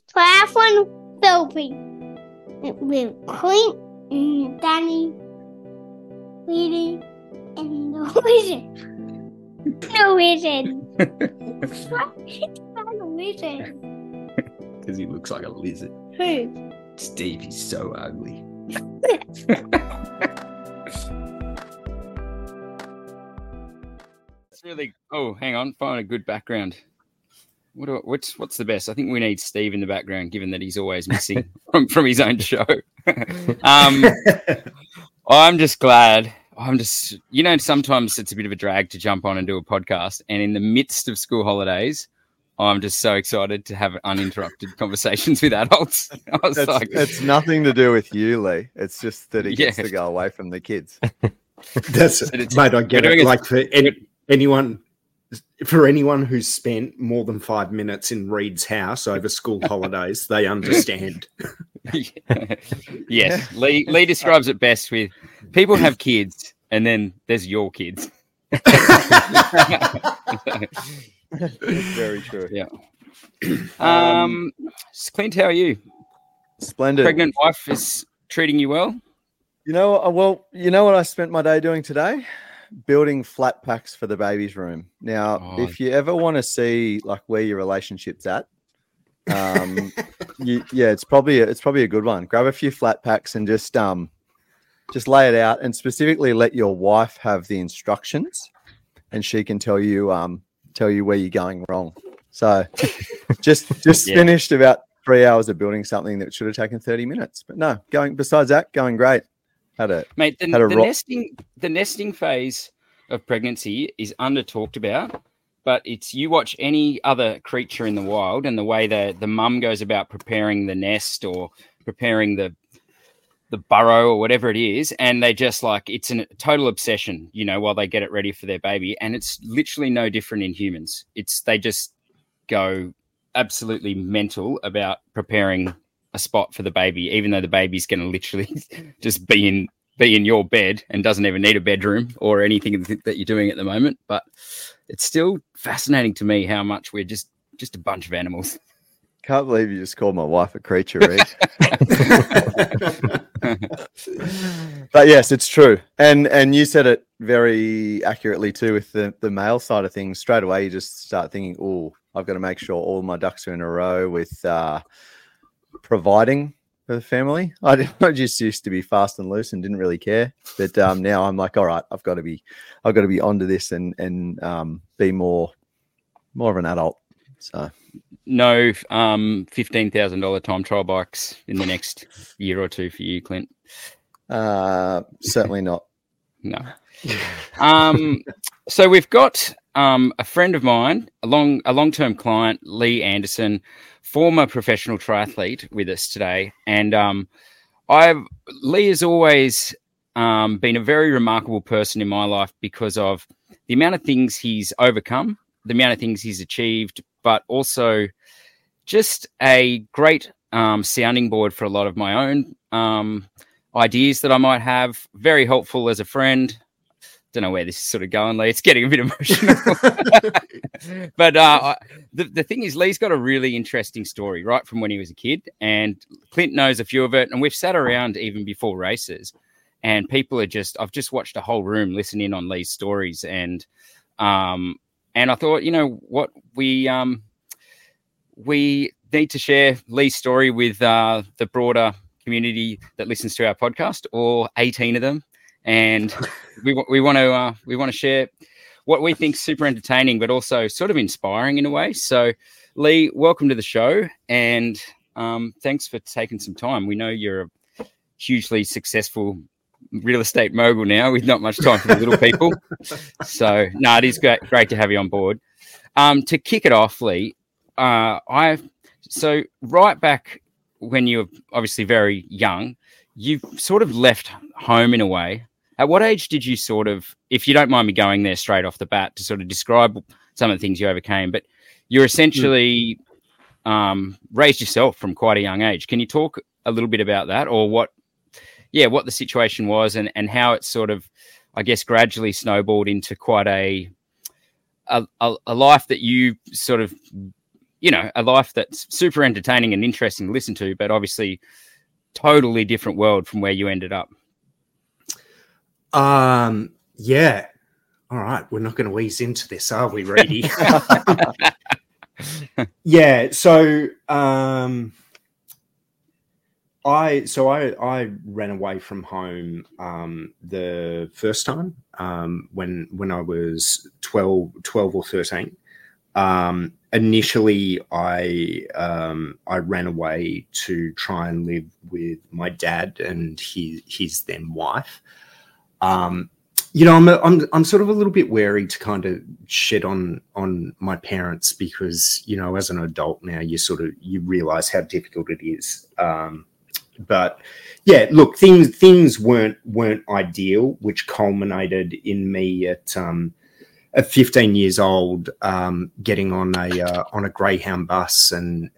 triathlon filming with Clint and Danny, Leedy, and the wizard. The wizard. Why is it a wizard? Because he looks like a lizard. Who? Steve, he's so ugly. It's really. Oh, hang on. Find a good background. What's the best? I think we need Steve in the background, given that he's always missing from his own show. I'm just glad. Sometimes it's a bit of a drag to jump on and do a podcast, and in the midst of school holidays, I'm just so excited to have uninterrupted conversations with adults. It's nothing to do with you, Lee. It's just that he gets to go away from the kids. Mate, I get it. Like for anyone who's spent more than 5 minutes in Reed's house over school holidays, they understand. Yes, Lee describes it best with people have kids, and then there's your kids. Very true. Yeah. Clint, how are you? Splendid. Pregnant wife is treating you well? You know what I spent my day doing today? Building flat packs for the baby's room. Now, if you ever want to see like where your relationship's at, it's probably a good one. Grab a few flat packs and just lay it out, and specifically let your wife have the instructions, and she can tell you where you're going wrong. So just finished about 3 hours of building something that should have taken 30 minutes. But no, going great. The nesting phase of pregnancy is under talked about, but it's you watch any other creature in the wild and the way the mum goes about preparing the nest or preparing the burrow or whatever it is, and they just it's a total obsession, while they get it ready for their baby, and it's literally no different in humans. They just go absolutely mental about preparing a spot for the baby, even though the baby's going to literally just be in your bed and doesn't even need a bedroom or anything that you're doing at the moment. But it's still fascinating to me how much we're just a bunch of animals. Can't believe you just called my wife a creature, Reed. But yes, it's true. And you said it very accurately too with the male side of things. Straight away, you just start thinking, oh, I've got to make sure all my ducks are in a row with providing for the family. I just used to be fast and loose and didn't really care. But now I'm like, all right, I've got to be onto this and be more of an adult. So no $15,000 time trial bikes in the next year or two for you, Clint? Certainly not. No. So we've got a friend of mine, a long-term client, Lee Anderson, former professional triathlete, with us today. And Lee has always been a very remarkable person in my life because of the amount of things he's overcome, the amount of things he's achieved, but also just a great sounding board for a lot of my own ideas that I might have. Very helpful as a friend. Don't know where this is sort of going, Lee. It's getting a bit emotional. But the thing is, Lee's got a really interesting story right from when he was a kid, and Clint knows a few of it. And we've sat around even before races, and people are I've just watched a whole room listen in on Lee's stories. And I thought, what, we need to share Lee's story with the broader community that listens to our podcast, all 18 of them. And we want to share what we think is super entertaining, but also sort of inspiring in a way. So, Lee, welcome to the show, and thanks for taking some time. We know you're a hugely successful real estate mogul now with not much time for the little people. So, no, it is great to have you on board. To kick it off, Lee, so right back when you were obviously very young, you sort of left home in a way. At what age did you sort of, if you don't mind me going there straight off the bat to sort of describe some of the things you overcame, but you're essentially raised yourself from quite a young age. Can you talk a little bit about that, or what the situation was and how it sort of, I guess, gradually snowballed into quite a life that you sort of a life that's super entertaining and interesting to listen to, but obviously totally different world from where you ended up. Yeah. All right. We're not going to ease into this, are we, Reedy? Yeah. So, I ran away from home the first time when I was 12 or 13. Initially, I ran away to try and live with my dad and his then wife. I'm sort of a little bit wary to kind of shit on my parents because, as an adult now, you realize how difficult it is. But yeah, look, things weren't ideal, which culminated in me at 15 years old, getting on a Greyhound bus and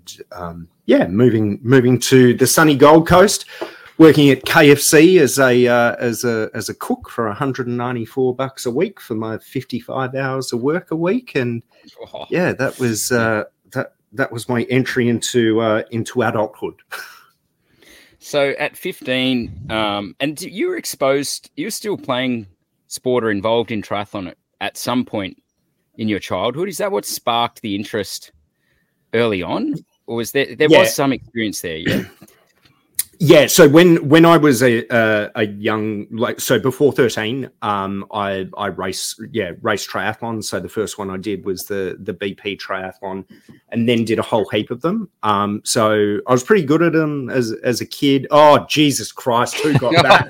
moving to the sunny Gold Coast, working at KFC as a cook for $194 a week for my 55 hours of work a week, and yeah, that was my entry into adulthood. So at 15, and you were exposed, you were still playing sport or involved in triathlon at some point in your childhood. Is that what sparked the interest early on? Or was there was some experience there? Yeah. Yeah, so when I was a young, before 13, I raced triathlons. So the first one I did was the BP triathlon, and then did a whole heap of them. So I was pretty good at them as a kid. Oh, Jesus Christ, who got that?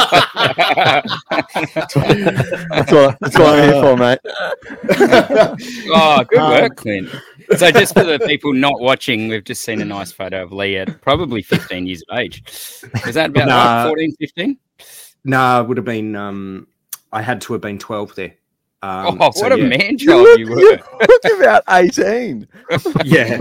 That's what I'm here for, mate. Oh, good work, Clint. So just for the people not watching, we've just seen a nice photo of Lee at probably 15 years of age. Was that about 14, 15? No, it would have been, I had to have been 12 there. What a man-child you were. You look about 18. Yeah,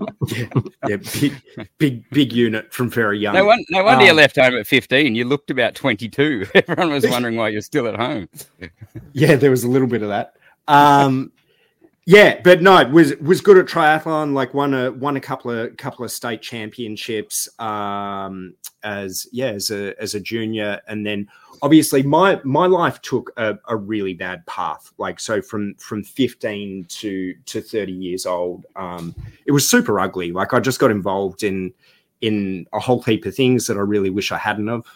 big unit from very young. No wonder you left home at 15. You looked about 22. Everyone was wondering why you're still at home. Yeah, there was a little bit of that. Yeah, but no, was good at triathlon. Like won a couple of state championships as a junior, and then obviously my life took a really bad path. Like so from 15 to 30 years old, it was super ugly. Like I just got involved in a whole heap of things that I really wish I hadn't have.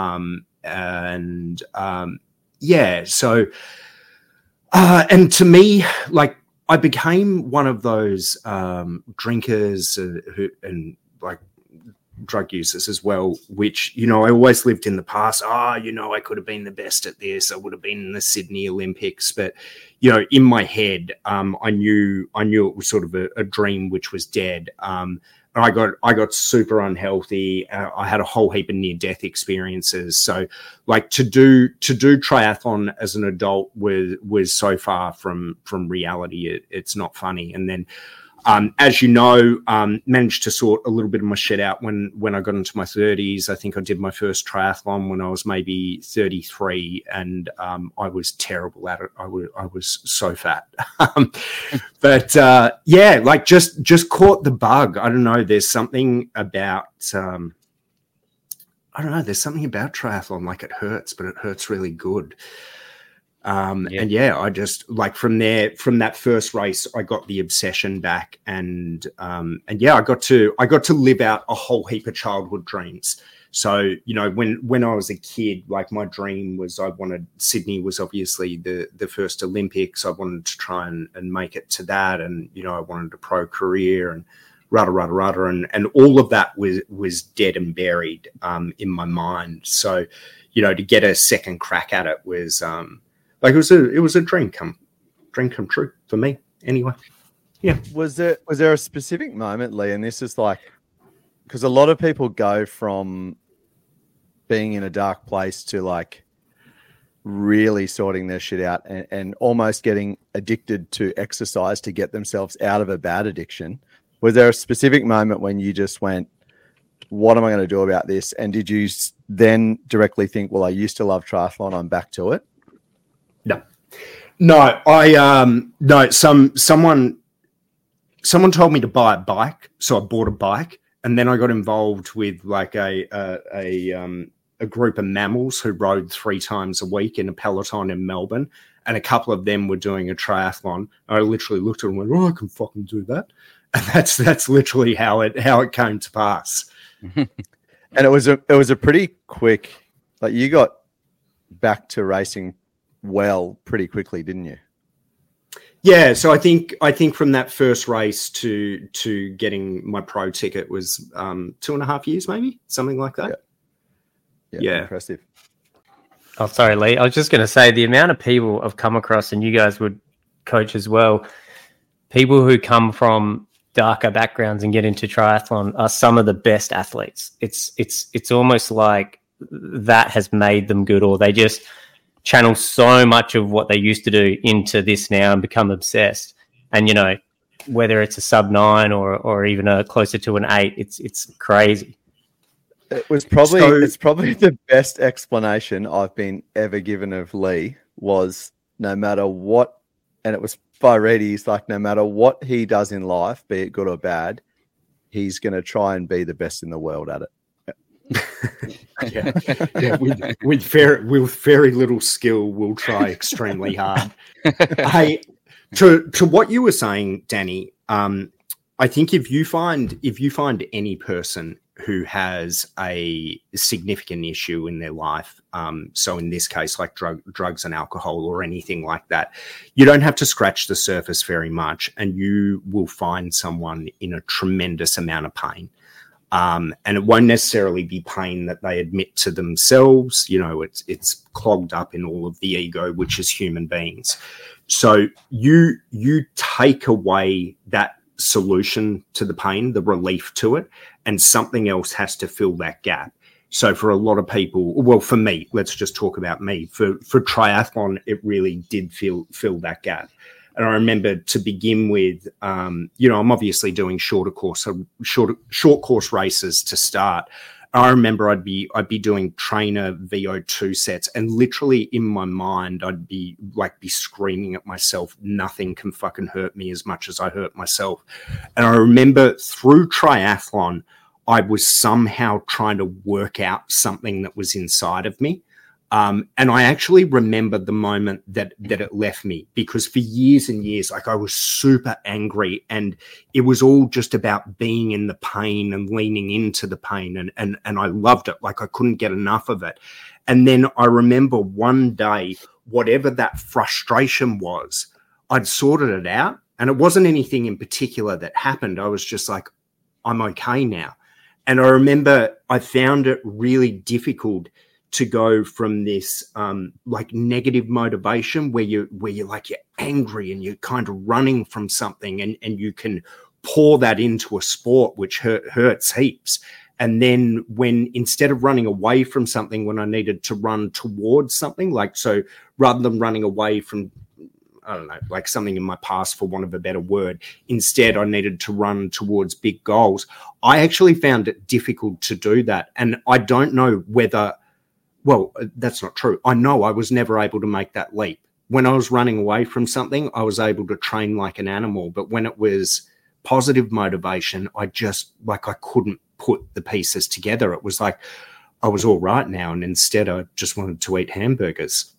So and to me, like, I became one of those drinkers and like drug users as well, which, I always lived in the past. I could have been the best at this. I would have been in the Sydney Olympics. But, in my head, I knew it was sort of a dream which was dead. I got super unhealthy. I had a whole heap of near-death experiences. So, like to do triathlon as an adult was so far from reality. It's not funny. And then, as you know, managed to sort a little bit of my shit out when I got into my 30s. I think I did my first triathlon when I was maybe 33, and I was terrible at it. I was so fat. But like just caught the bug. I don't know. There's something about there's something about triathlon. Like it hurts, but it hurts really good. And I just like from that first race, I got the obsession back, and I got to live out a whole heap of childhood dreams. So, when I was a kid, like my dream was Sydney was obviously the first Olympics. I wanted to try and make it to that. And, I wanted a pro career and rudder. And all of that was dead and buried, in my mind. So, to get a second crack at it was, like it was a dream come true for me anyway. Yeah. Was there a specific moment, Lee? And this is like, because a lot of people go from being in a dark place to like really sorting their shit out and almost getting addicted to exercise to get themselves out of a bad addiction. Was there a specific moment when you just went, what am I going to do about this? And did you then directly think, well, I used to love triathlon, I'm back to it? No, someone someone told me to buy a bike, so I bought a bike, and then I got involved with like a group of mammals who rode 3 times a week in a peloton in Melbourne, and a couple of them were doing a triathlon. I literally looked at them and went, "Oh, I can fucking do that," and that's literally how it came to pass. And it was a pretty quick. Like, you got back to racing well pretty quickly, didn't you? Yeah, so I think from that first race to getting my pro ticket was 2.5 years, maybe something like that. Yeah. Impressive. Oh, sorry, Lee. I was just going to say the amount of people I've come across, and you guys would coach as well. People who come from darker backgrounds and get into triathlon are some of the best athletes. It's almost like that has made them good, or they just channel so much of what they used to do into this now and become obsessed. And, you know, whether it's a sub-9 or even a closer to an 8, it's crazy. It's probably the best explanation I've been ever given of Lee was no matter what, and it was by Reedy, he's like, no matter what he does in life, be it good or bad, he's going to try and be the best in the world at it. Yeah. With very little skill, we'll try extremely hard. Hey, to what you were saying, Danny, I think if you find any person who has a significant issue in their life, so in this case, like drugs and alcohol or anything like that, you don't have to scratch the surface very much, and you will find someone in a tremendous amount of pain. And it won't necessarily be pain that they admit to themselves. You know, it's clogged up in all of the ego, which is human beings. So you take away that solution to the pain, the relief to it, and something else has to fill that gap. So for a lot of people, well, for me, let's just talk about me. For triathlon, it really did fill that gap. And I remember to begin with, you know, I'm obviously doing short course races to start. I remember I'd be doing trainer VO2 sets, and literally in my mind, I'd be screaming at myself, nothing can fucking hurt me as much as I hurt myself. And I remember through triathlon, I was somehow trying to work out something that was inside of me. And I actually remember the moment that it left me, because for years and years, like, I was super angry, and it was all just about being in the pain and leaning into the pain. And I loved it. Like, I couldn't get enough of it. And then I remember one day, whatever that frustration was, I'd sorted it out, and it wasn't anything in particular that happened. I was just like, I'm okay now. And I remember I found it really difficult to go from this like negative motivation where you're angry and you're kind of running from something, and you can pour that into a sport which hurts heaps. And then when, instead of running away from something, when I needed to run towards something, like, so rather than running away from, I don't know, like something in my past, for want of a better word, instead I needed to run towards big goals. I actually found it difficult to do that. And I don't know whether, well, that's not true. I know I was never able to make that leap. When I was running away from something, I was able to train like an animal. But when it was positive motivation, I couldn't put the pieces together. It was like I was all right now, and instead I just wanted to eat hamburgers.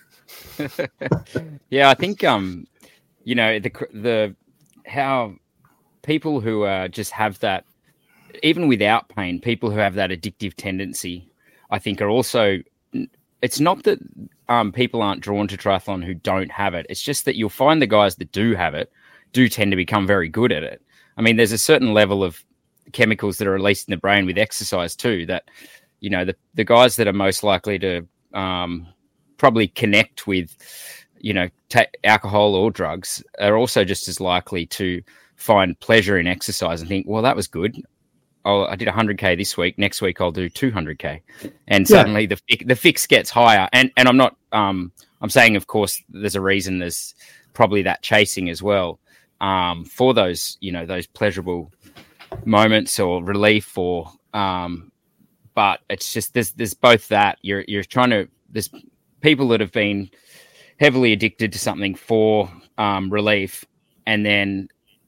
Yeah, I think you know, the how people who just have that, even without pain, people who have that addictive tendency, I think, are also, it's not that people aren't drawn to triathlon who don't have it. It's just that you'll find the guys that do have it do tend to become very good at it. I mean, there's a certain level of chemicals that are released in the brain with exercise too, that, you know, the guys that are most likely to probably connect with, you know, alcohol or drugs are also just as likely to find pleasure in exercise and think, well, that was good. I did 100K this week. Next week I'll do 200K, and suddenly the fix gets higher. And I'm not. I'm saying, of course, there's a reason. There's probably that chasing as well for those, you know, those pleasurable moments or relief, or. But it's just there's both that you're trying to. There's people that have been heavily addicted to something for relief, and then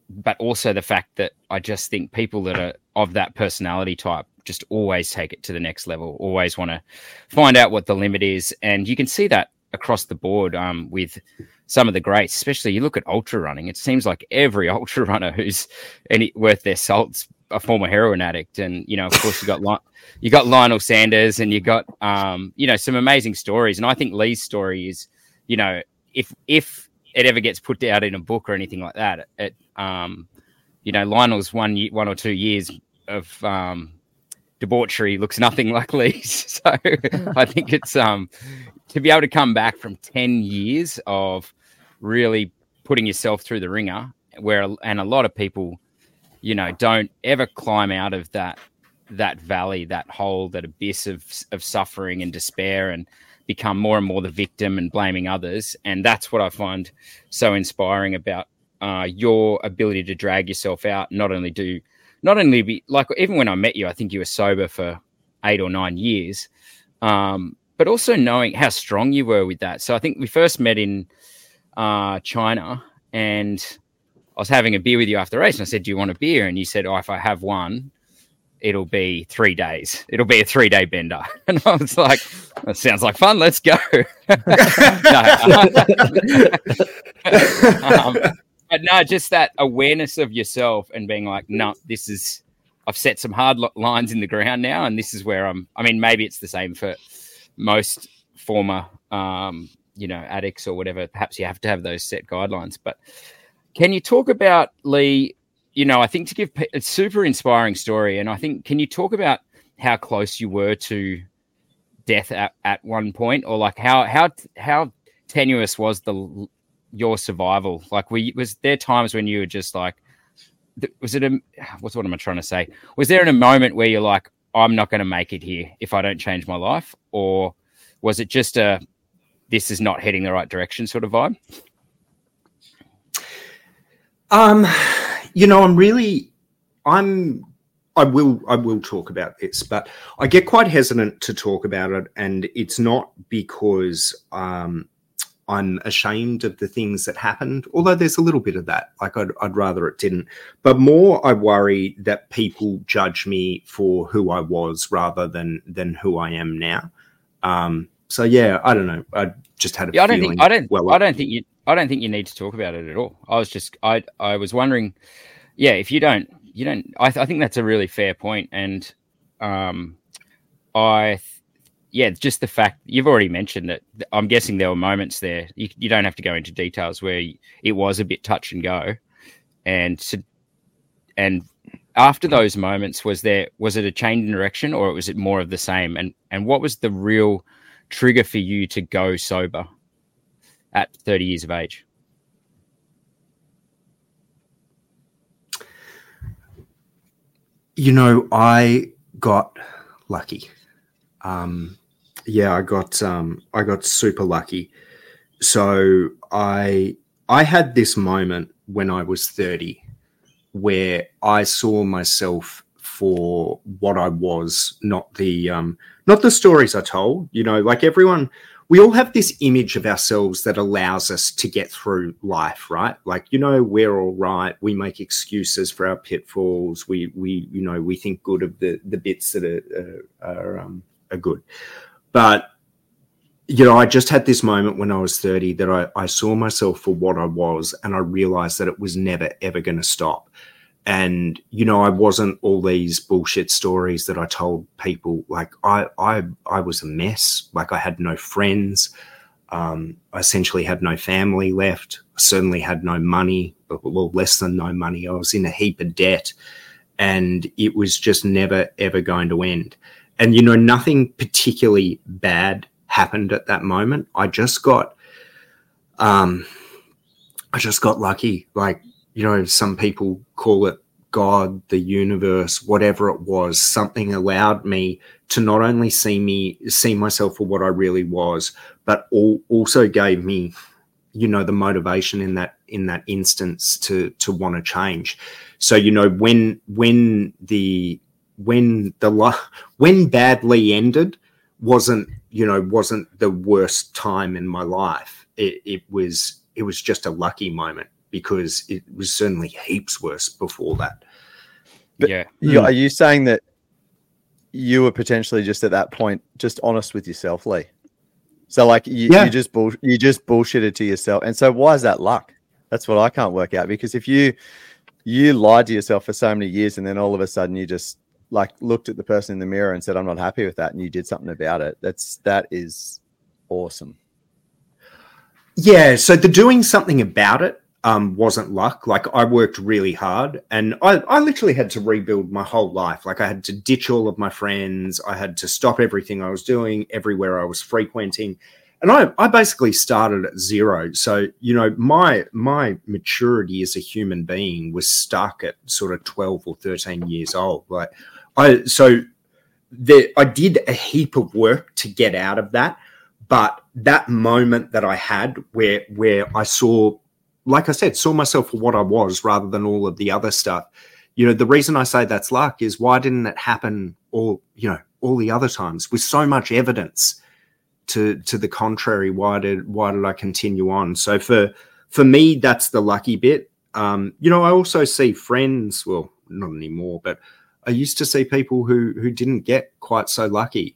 but also the fact that I just think people that are of that personality type just always take it to the next level, always want to find out what the limit is. And you can see that across the board with some of the greats, especially you look at ultra running. It seems like every ultra runner who's worth their salt's a former heroin addict. And, you know, of course you got Lionel Sanders, and you got, you know, some amazing stories. And I think Lee's story is, you know, if it ever gets put out in a book or anything like that, you know, Lionel's 1 or 2 years of debauchery looks nothing like Lee's. So I think it's to be able to come back from 10 years of really putting yourself through the ringer, and a lot of people, you know, don't ever climb out of that valley, that hole, that abyss of suffering and despair, and become more and more the victim and blaming others. And that's what I find so inspiring about your ability to drag yourself out. Not only be like, even when I met you, I think you were sober for 8 or 9 years, but also knowing how strong you were with that. So I think we first met in China, and I was having a beer with you after the race, and I said, do you want a beer? And you said, oh, if I have one, it'll be 3 days. It'll be a 3-day bender. And I was like, that sounds like fun. Let's go. But no, just that awareness of yourself and being like, no, I've set some hard lines in the ground now, and this is where I mean, maybe it's the same for most former, you know, addicts or whatever. Perhaps you have to have those set guidelines. But can you talk about, Lee, you know, I think to give a super inspiring story. And I think, can you talk about how close you were to death at one point, or like how tenuous was your survival? Like, was there times when you were just like, what am I trying to say? Was there a moment where you're like, I'm not going to make it here if I don't change my life? Or was it just this is not heading the right direction sort of vibe? You know, I will talk about this, but I get quite hesitant to talk about it. And it's not because, I'm ashamed of the things that happened, although there's a little bit of that. Like, I'd rather it didn't. But more, I worry that people judge me for who I was rather than who I am now. So yeah, I don't know. I just had a feeling. I don't think you need to talk about it at all. I was wondering, yeah, if you don't. I think that's a really fair point, and just the fact you've already mentioned that. I'm guessing there were moments there. You don't have to go into details where it was a bit touch and go, and after those moments, was it a change in direction, or was it more of the same? And what was the real trigger for you to go sober at 30 years of age? You know, I got lucky. I got super lucky. So I had this moment when I was 30 where I saw myself for what I was, not the stories I told. You know, like everyone, we all have this image of ourselves that allows us to get through life, right? Like, you know, we're all right. We make excuses for our pitfalls. We think good of the bits that are good. But, you know, I just had this moment when I was 30 that I saw myself for what I was, and I realized that it was never, ever going to stop. And, you know, I wasn't all these bullshit stories that I told people. Like, I was a mess. Like, I had no friends. I essentially had no family left. I certainly had no money, well, less than no money. I was in a heap of debt, and it was just never, ever going to end. And, you know, nothing particularly bad happened at that moment. I just got lucky. Like, you know, some people call it God, the universe, whatever it was. Something allowed me to not only see myself for what I really was, but also gave me, you know, the motivation in that instance to want to change. So, you know, when badly ended wasn't the worst time in my life. It was just a lucky moment. because it was certainly heaps worse before that. But Yeah. are you saying that you were potentially just at that point just honest with yourself, Lee? So like you just bullshitted to yourself, and so why is that luck? That's what I can't work out, because if you lied to yourself for so many years and then all of a sudden you just like looked at the person in the mirror and said, I'm not happy with that, and you did something about it, that is awesome. Yeah, so the doing something about it wasn't luck. Like, I worked really hard, and I literally had to rebuild my whole life. Like, I had to ditch all of my friends. I had to stop everything I was doing, everywhere I was frequenting. And I basically started at zero. So, you know, my maturity as a human being was stuck at sort of 12 or 13 years old. Like, I did a heap of work to get out of that. But that moment that I had where I saw, like I said, saw myself for what I was rather than all of the other stuff, you know, the reason I say that's luck is, why didn't it happen all the other times with so much evidence to the contrary? Why did I continue on? So for me, that's the lucky bit. You know, I also see friends, well, not anymore, but I used to see people who didn't get quite so lucky.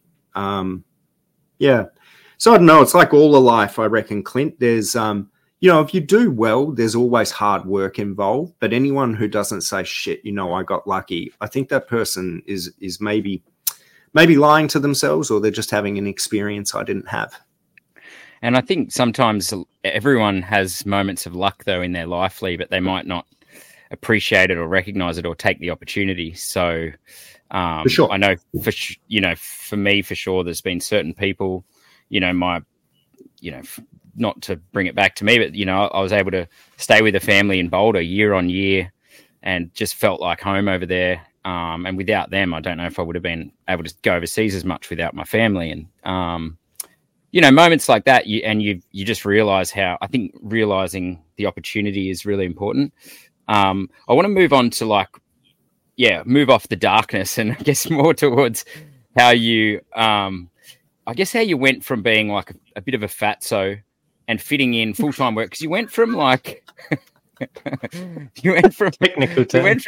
Yeah. So I don't know. It's like all of life, I reckon, Clint. There's, you know, if you do well, there's always hard work involved. But anyone who doesn't say, shit, you know, I got lucky, I think that person is maybe lying to themselves, or they're just having an experience I didn't have. And I think sometimes everyone has moments of luck, though, in their life, Lee, but they might not appreciate it or recognize it or take the opportunity. So for sure. I know, for me, for sure, there's been certain people, you know, not to bring it back to me, but, you know, I was able to stay with the family in Boulder year on year and just felt like home over there. And without them, I don't know if I would have been able to go overseas as much without my family. And, you know, moments like that, you just realize how, I think realizing the opportunity is really important. I want to move on to move off the darkness and I guess more towards how you, how you went from being like a bit of a fatso and fitting in full-time work. Because you went from technical term.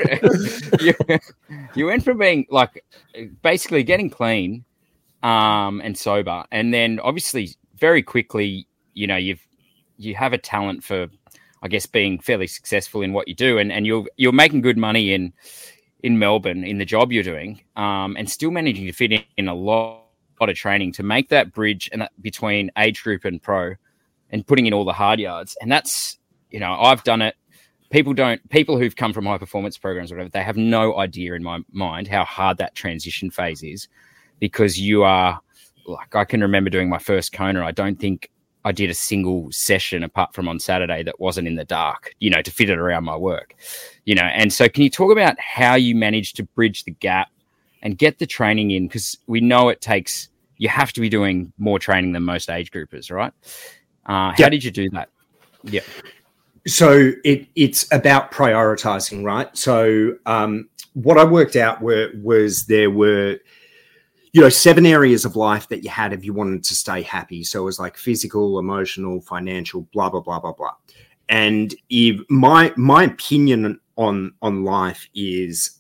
You went from being like basically getting clean and sober, and then obviously very quickly, you know, you have a talent for, I guess, being fairly successful in what you do, and you're making good money in Melbourne in the job you're doing, and still managing to fit in a lot of training to make that bridge and between age group and pro, and putting in all the hard yards. And that's, you know, I've done it. People who've come from high performance programs or whatever, they have no idea in my mind how hard that transition phase is, because you are like, I can remember doing my first Kona. I don't think I did a single session apart from on Saturday that wasn't in the dark, you know, to fit it around my work, you know. And so can you talk about how you managed to bridge the gap and get the training in? Because we know you have to be doing more training than most age groupers, right? How did you do that? Yeah. So it's about prioritizing, right? So what I worked out was there were, you know, 7 areas of life that you had if you wanted to stay happy. So it was like physical, emotional, financial, blah, blah, blah, blah, blah. And if my opinion on life is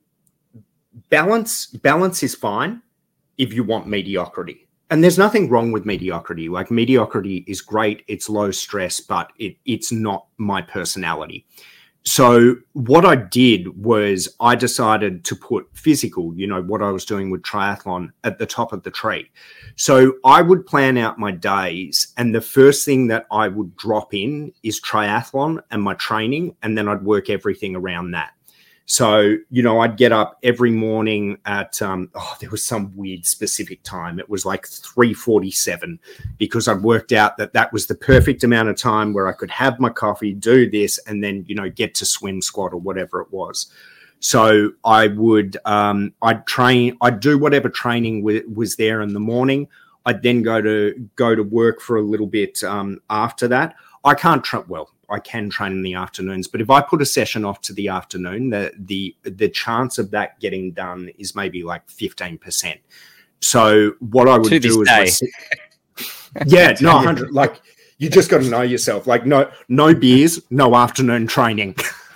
balance is fine if you want mediocrity. And there's nothing wrong with mediocrity. Like, mediocrity is great. It's low stress, but it's not my personality. So what I did was I decided to put physical, you know, what I was doing with triathlon, at the top of the tree. So I would plan out my days, and the first thing that I would drop in is triathlon and my training, and then I'd work everything around that. So, you know, I'd get up every morning at, there was some weird specific time. It was like 3:47, because I'd worked out that was the perfect amount of time where I could have my coffee, do this, and then, you know, get to swim, squat, or whatever it was. So I would, I'd do whatever training was there in the morning. I'd then go to work for a little bit after that. I can train in the afternoons, but if I put a session off to the afternoon, the chance of that getting done is maybe like 15%. So what I would do is, 100. Like, You just got to know yourself. Like no beers, no afternoon training.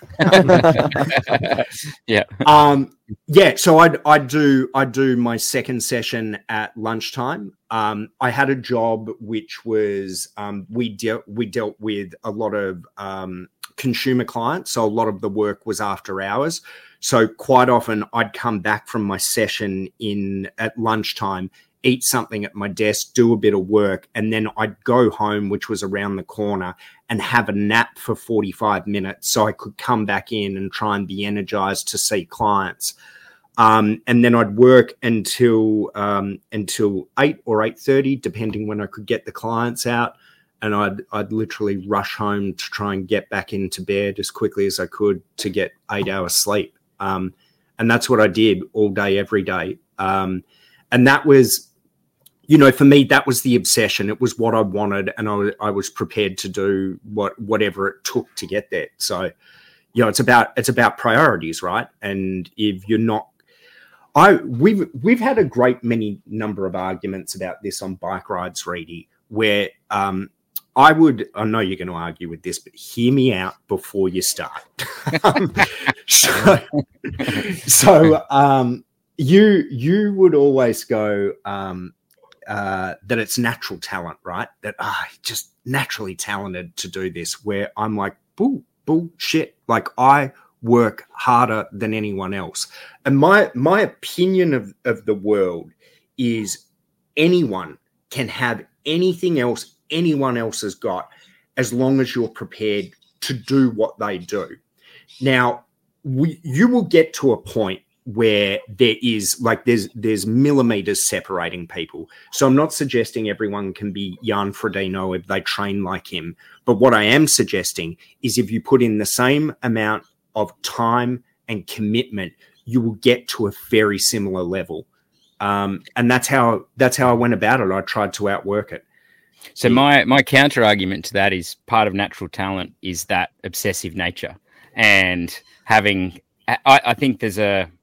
Yeah. So I do my second session at lunchtime. I had a job which was we dealt with a lot of consumer clients, so a lot of the work was after hours. So quite often I'd come back from my session at lunchtime, eat something at my desk, do a bit of work, and then I'd go home, which was around the corner, and have a nap for 45 minutes so I could come back in and try and be energized to see clients. And then I'd work until 8 or 8:30, depending when I could get the clients out. And I'd literally rush home to try and get back into bed as quickly as I could to get 8 hours sleep. And that's what I did all day, every day. And that was, for me, that was the obsession. It was what I wanted, and I was prepared to do whatever it took to get there. So, it's about priorities, right? And if you're not, we've had a great many number of arguments about this on bike rides, Reedy, where I know you're going to argue with this, but hear me out before you start. You would always go that it's natural talent, right? That just naturally talented to do this. Where I'm like, bullshit. Like I work harder than anyone else, and my opinion of the world is anyone can have anything else anyone else has got, as long as you're prepared to do what they do. Now, you will get to a point where there's millimeters separating people. So I'm not suggesting everyone can be Jan Frodeno if they train like him. But what I am suggesting is if you put in the same amount of time and commitment, you will get to a very similar level. And that's how I went about it. I tried to outwork it. So my counter argument to that is part of natural talent is that obsessive nature, and I think there's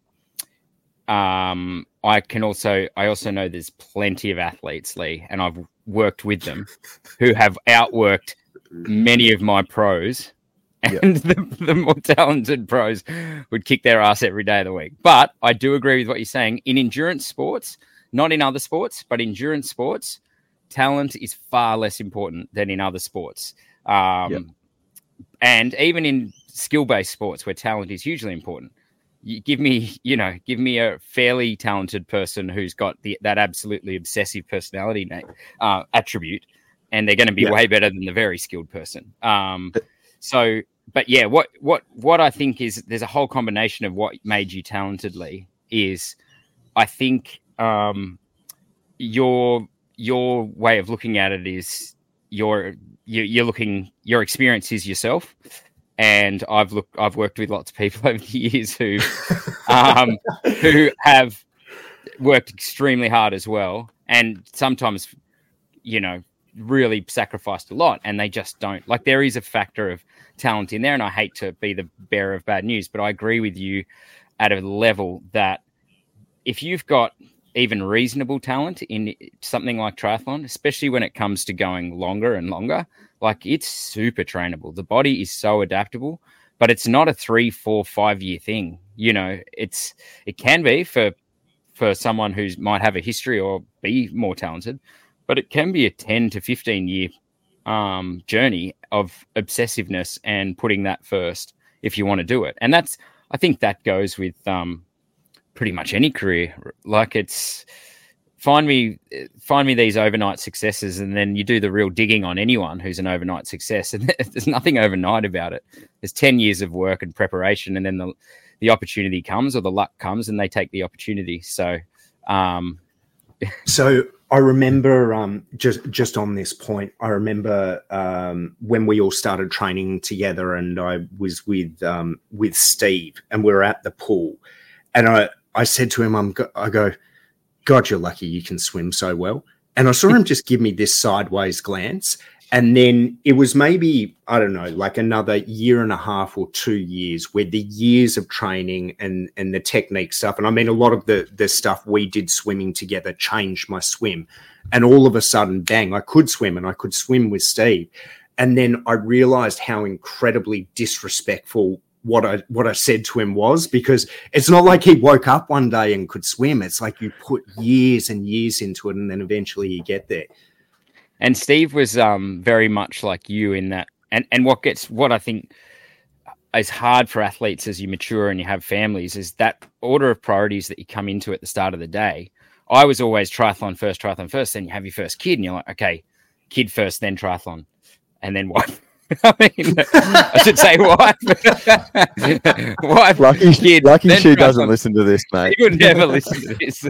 I also know there's plenty of athletes, Lee, and I've worked with them who have outworked many of my pros, and the more talented pros would kick their ass every day of the week. But I do agree with what you're saying. In endurance sports, not in other sports, but endurance sports, talent is far less important than in other sports. And even in skill-based sports where talent is hugely important, you give me a fairly talented person who's got that absolutely obsessive personality attribute, and they're going to be way better than the very skilled person. What I think is there's a whole combination of what made you talented, Lee, is I think your way of looking at it is your experience is yourself. And I've worked with lots of people over the years who have worked extremely hard as well, and sometimes, really sacrificed a lot, and they just don't. Like, there is a factor of talent in there, and I hate to be the bearer of bad news, but I agree with you at a level that if you've got even reasonable talent in something like triathlon, especially when it comes to going longer and longer, like, it's super trainable. The body is so adaptable, but it's not a 3, 4, 5 year thing. It can be for someone who might have a history or be more talented, but it can be a 10 to 15 year journey of obsessiveness and putting that first if you want to do it. And I think that goes with pretty much any career. Like, it's find me these overnight successes, and then you do the real digging on anyone who's an overnight success, and there's nothing overnight about it. There's 10 years of work and preparation, and then the opportunity comes, or the luck comes, and they take the opportunity. So so I remember just on this point, I remember when we all started training together, and I was with Steve, and we were at the pool, and I said to him, I go, God, you're lucky you can swim so well. And I saw him just give me this sideways glance. And then it was maybe, I don't know, like another year and a half or 2 years where the years of training and the technique stuff, and I mean, a lot of the stuff we did swimming together changed my swim. And all of a sudden, bang, I could swim, and I could swim with Steve. And then I realized how incredibly disrespectful what I said to him was, because it's not like he woke up one day and could swim. It's like you put years and years into it, and then eventually you get there. And Steve was very much like you in that. And what I think is hard for athletes as you mature and you have families is that order of priorities that you come into at the start of the day. I was always triathlon first, then you have your first kid and you're like, okay, kid first, then triathlon, and then wife. I mean, I should say wife. Wife, Lucky, kid, lucky then she doesn't triathlon. listen to this, mate. You would never listen to this.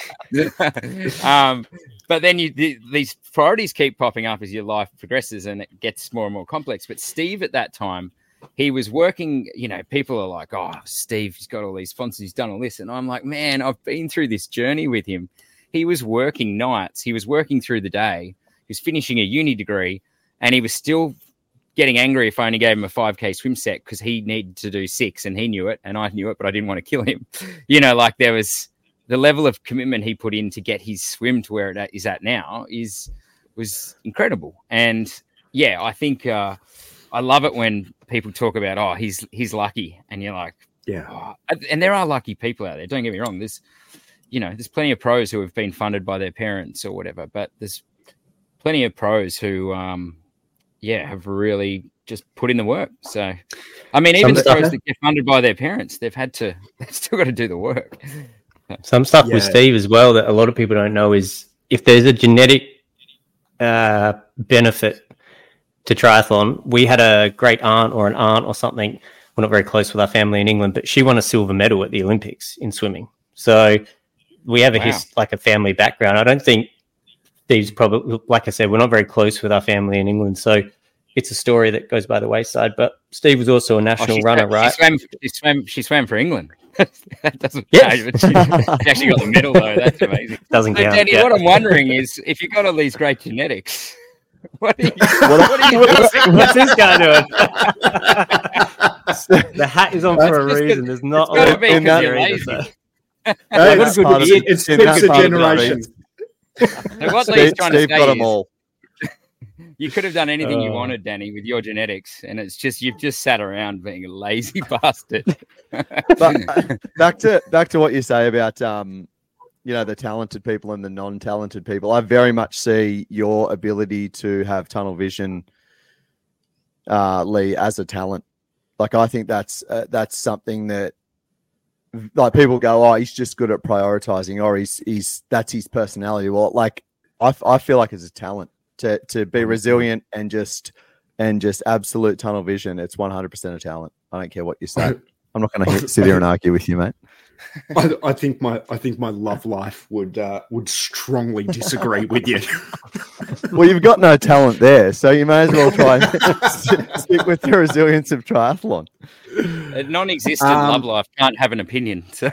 But then these priorities keep popping up as your life progresses and it gets more and more complex. But Steve at that time, he was working, people are like, oh, Steve, he's got all these sponsors, he's done all this. And I'm like, man, I've been through this journey with him. He was working nights. He was working through the day. He was finishing a uni degree and he was still getting angry if I only gave him a 5K swim set because he needed to do 6 and he knew it and I knew it, but I didn't want to kill him. Like there was the level of commitment he put in to get his swim to where it is at now was incredible. And yeah, I think I love it when people talk about, oh, he's lucky. And you're like, yeah. Oh. And there are lucky people out there. Don't get me wrong. There's plenty of pros who have been funded by their parents or whatever, but there's plenty of pros who, have really just put in the work. So, I mean, even the pros that get funded by their parents, they've still got to do the work. Some stuff with Steve as well that a lot of people don't know is if there's a genetic benefit to triathlon. We had a great aunt or something. We're not very close with our family in England, but she won a silver medal at the Olympics in swimming. So we have a family background. I don't think Steve's probably, like I said, we're not very close with our family in England. So it's a story that goes by the wayside. But Steve was also a national runner, right? She swam for England. That doesn't count, but she actually got the medal though. That's amazing. Doesn't count. Danny, what I'm wondering is if you've got all these great genetics, what are you what's this guy doing? The hat is on for a reason. There's not a lot be because you're lazy. It's tips of generation. So what Lee's trying to say got them all. You could have done anything you wanted, Danny, with your genetics, and it's just you've just sat around being a lazy bastard. But back to what you say about the talented people and the non-talented people. I very much see your ability to have tunnel vision, Lee, as a talent. Like I think that's something that like people go, oh, he's just good at prioritizing, or he's that's his personality. Well, like I feel like it's a talent. To be resilient and just absolute tunnel vision, it's 100% a talent. I don't care what you say. I'm not going to sit here and argue with you, mate. I think my love life would strongly disagree with you. Well, you've got no talent there, so you may as well try and stick with the resilience of triathlon. A non-existent love life can't have an opinion. So.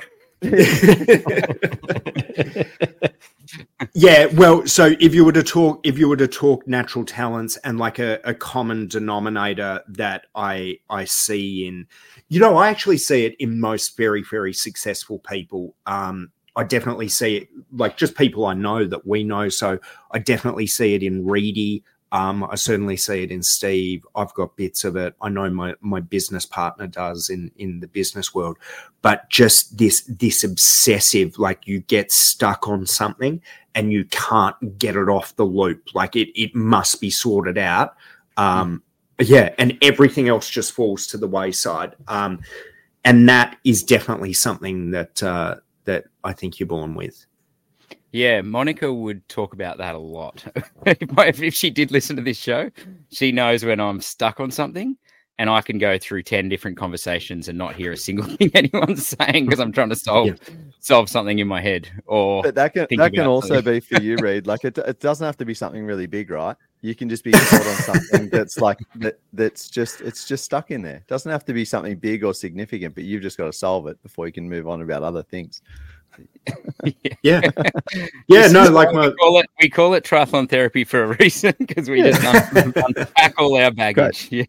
Yeah, well, so if you were to talk natural talents and like a common denominator that I see in, I actually see it in most very, very successful people. I definitely see it like just people I know that we know. So I definitely see it in Reedy. I certainly see it in Steve. I've got bits of it. I know my business partner does in the business world, but just this obsessive, like you get stuck on something and you can't get it off the loop. Like it must be sorted out. And everything else just falls to the wayside. And that is definitely something that I think you're born with. Yeah, Monica would talk about that a lot. If she did listen to this show, she knows when I'm stuck on something and I can go through 10 different conversations and not hear a single thing anyone's saying because I'm trying to solve something in my head. But that can also be for you, Reed. Like it doesn't have to be something really big, right? You can just be caught on something that's like it's just stuck in there. It doesn't have to be something big or significant, but you've just got to solve it before you can move on about other things. Yeah. This No, is like why we call it triathlon therapy for a reason, because we just unpack all our baggage. Yeah.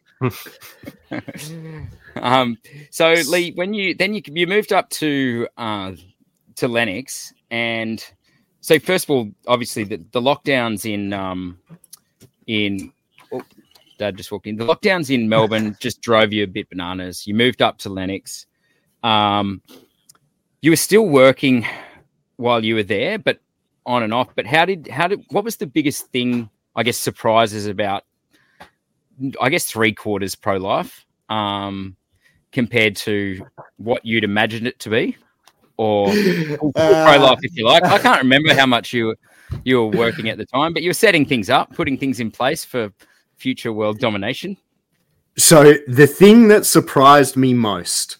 So Lee, when you moved up to Lennox, and so first of all, obviously the lockdowns Dad just walked in. The lockdowns in Melbourne just drove you a bit bananas. You moved up to Lennox. You were still working while you were there, but on and off. But what was the biggest thing, I guess, surprises about, I guess, 3/4 pro-life compared to what you'd imagined it to be, or pro-life, if you like? I can't remember how much you were working at the time, but you were setting things up, putting things in place for future world domination. So the thing that surprised me most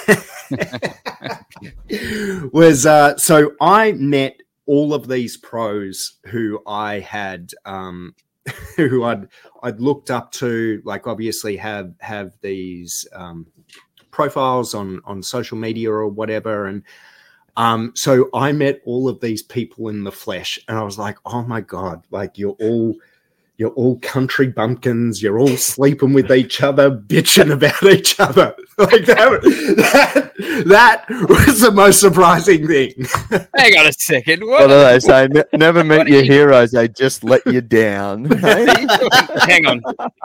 was so I met all of these pros who I had who I'd looked up to, like obviously have these profiles on social media or whatever, and so I met all of these people in the flesh, and I was like, oh my God, like you're all country bumpkins. You're all sleeping with each other, bitching about each other. Like that was the most surprising thing. Hang on a second. What do they say? Never meet your heroes. They just let you down. Hang on.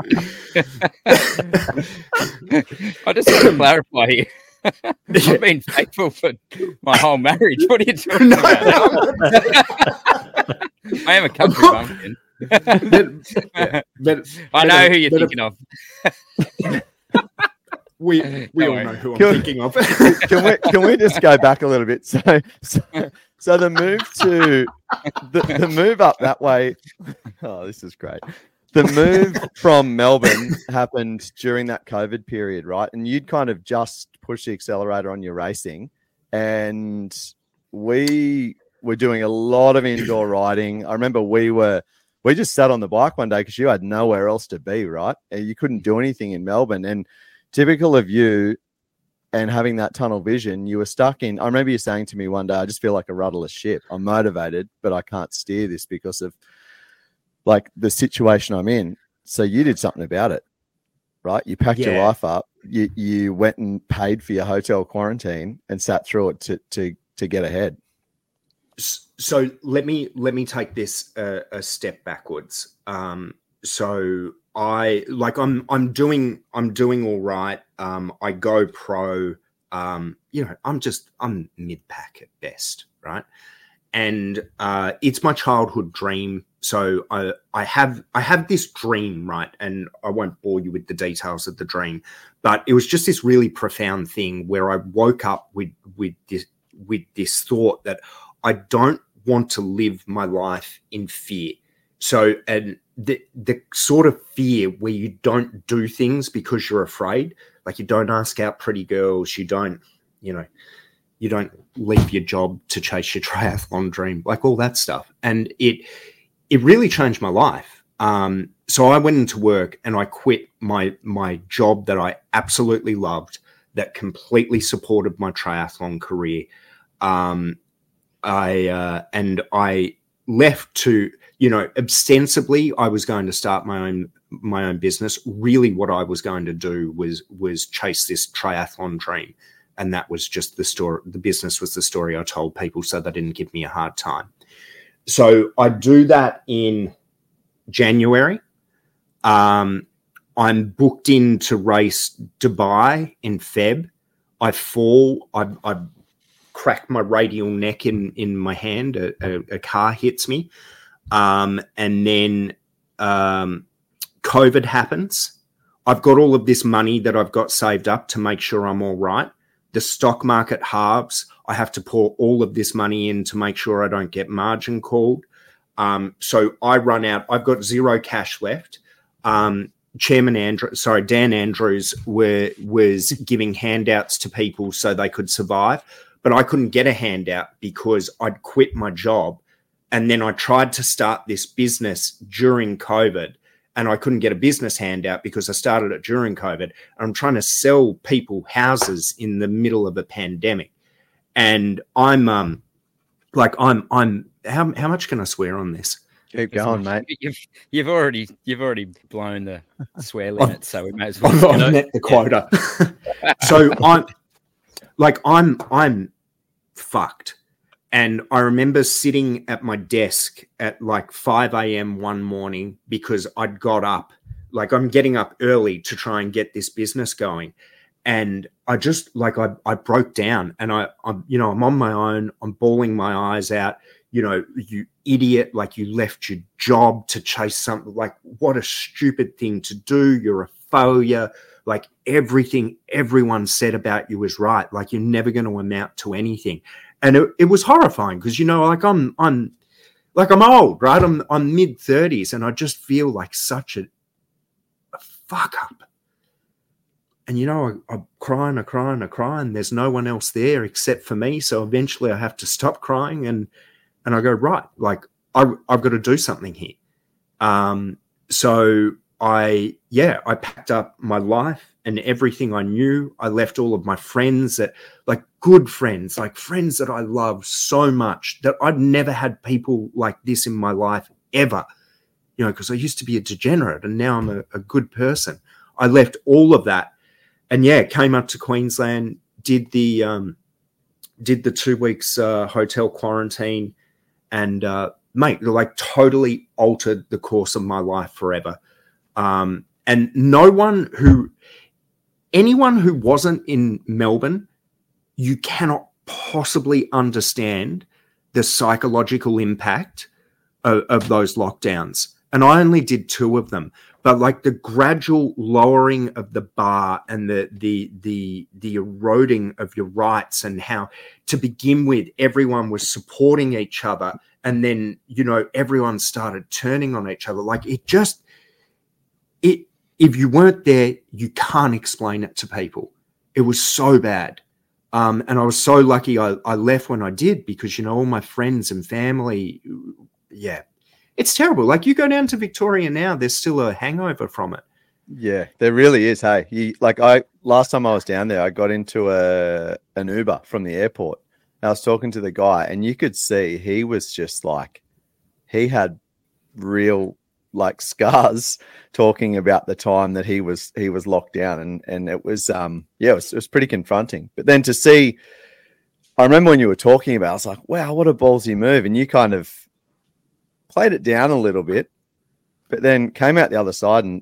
I just want to clarify here. I've been faithful for my whole marriage. What are you talking about? I am a country bumpkin. but I know who you're thinking of. We all know who I'm thinking of. Can we just go back a little bit? So the move to the move up that way. Oh, this is great. The move from Melbourne happened during that COVID period, right? And you'd kind of just pushed the accelerator on your racing, and we were doing a lot of indoor riding. I remember we just sat on the bike one day because you had nowhere else to be, right? And you couldn't do anything in Melbourne. And typical of you and having that tunnel vision, you were stuck in. I remember you saying to me one day, I just feel like a rudderless ship. I'm motivated, but I can't steer this because of like the situation I'm in. So you did something about it, right? You packed your life up. You went and paid for your hotel quarantine and sat through it to get ahead. So let me take this a step backwards. So I'm doing all right. I go pro. I'm mid-pack at best, right? And it's my childhood dream. So I have this dream, right? And I won't bore you with the details of the dream, but it was just this really profound thing where I woke up with this thought that I don't want to live my life in fear. So, and the sort of fear where you don't do things because you're afraid, like you don't ask out pretty girls, you don't leave your job to chase your triathlon dream, like all that stuff. And it really changed my life. So I went into work and I quit my job that I absolutely loved, that completely supported my triathlon career. I left to, ostensibly I was going to start my own business. Really what I was going to do was chase this triathlon dream. And that was just the story. The business was the story I told people so they didn't give me a hard time. So I do that in January. I'm booked in to race Dubai in Feb. I fall. I crack my radial neck in my hand. A car hits me. And then COVID happens. I've got all of this money that I've got saved up to make sure I'm all right. The stock market halves. I have to pour all of this money in to make sure I don't get margin called. So I run out. I've got zero cash left. Dan Andrews was giving handouts to people so they could survive. But I couldn't get a handout because I'd quit my job. And then I tried to start this business during COVID and I couldn't get a business handout because I started it during COVID. I'm trying to sell people houses in the middle of a pandemic. And I'm like I'm how much can I swear on this? Keep going, mate. You've already blown the swear limit, so we may as well. I've met the quota. So I'm fucked. And I remember sitting at my desk at like 5 a.m. one morning because I'd got up. Like, I'm getting up early to try and get this business going. And I just, like, I broke down, and I'm on my own. I'm bawling my eyes out. You idiot, like, you left your job to chase something. Like, what a stupid thing to do. You're a failure. Like, everything everyone said about you was right. Like, you're never going to amount to anything. And it was horrifying because, like, I'm old, right? I'm mid-30s, and I just feel like such a fuck up. And, I cry and I cry and I cry, and there's no one else there except for me. So eventually I have to stop crying and I go, right, like, I've got to do something here. So I packed up my life and everything I knew. I left all of my friends like good friends, like friends that I love so much, that I'd never had people like this in my life ever, because I used to be a degenerate and now I'm a good person. I left all of that and came up to Queensland, did the 2 weeks hotel quarantine, and mate, like, totally altered the course of my life forever. And anyone who wasn't in Melbourne, you cannot possibly understand the psychological impact of those lockdowns. And I only did 2 of them, but like the gradual lowering of the bar and the eroding of your rights, and how to begin with everyone was supporting each other, and then everyone started turning on each other. Like, if you weren't there, you can't explain it to people. It was so bad. And I was so lucky I left when I did, because, all my friends and family, it's terrible. Like, you go down to Victoria now, there's still a hangover from it. Yeah, there really is. Hey, last time I was down there, I got into an Uber from the airport. I was talking to the guy, and you could see he was just like, he had real, like, scars, talking about the time that he was locked down, and it was it was pretty confronting. But then to see, I remember when you were talking about it, I was like, wow, what a ballsy move. And you kind of played it down a little bit, but then came out the other side, and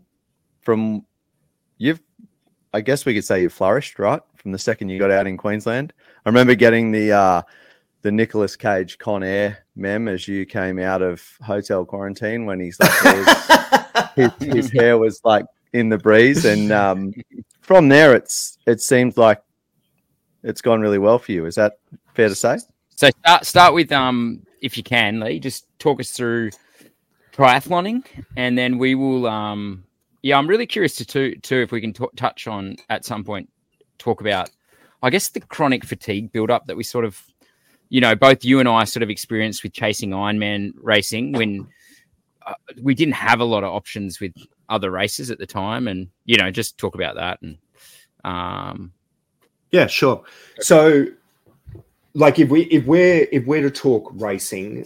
I guess we could say you flourished, right, from the second you got out in Queensland. I remember getting the Nicolas Cage Con Air meme as you came out of hotel quarantine, when he's like, his hair was like in the breeze, and from there it seems like it's gone really well for you. Is that fair to say? So start with if you can, Lee, just talk us through triathloning, and then we will. I'm really curious to if we can touch on at some point, talk about, I guess, the chronic fatigue buildup that we sort of, both you and I sort of experienced with chasing Ironman racing, when we didn't have a lot of options with other races at the time, and just talk about that. And yeah, sure. So, like, if we're to talk racing,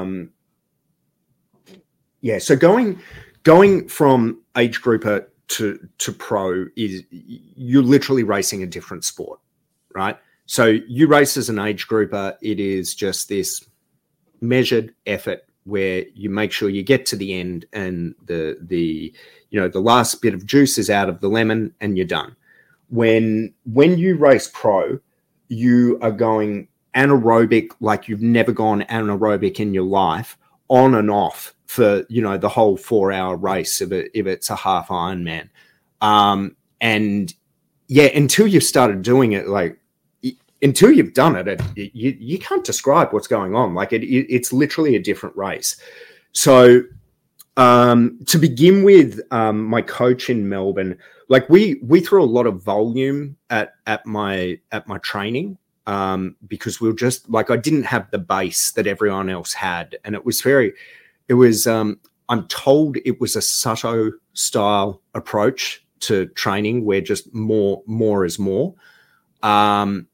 so going from age grouper to pro is, you're literally racing a different sport, right? So you race as an age grouper, it is just this measured effort where you make sure you get to the end, and the last bit of juice is out of the lemon, and you're done. When you race pro, you are going anaerobic like you've never gone anaerobic in your life, on and off for the whole 4-hour race if it's a half Ironman. And until you've started doing it, like, until you've done it, you can't describe what's going on. Like, it's literally a different race. So to begin with, my coach in Melbourne, like, we threw a lot of volume at my training, because we were just like, I didn't have the base that everyone else had, and it was I'm told it was a Sato style approach to training, where just more is more.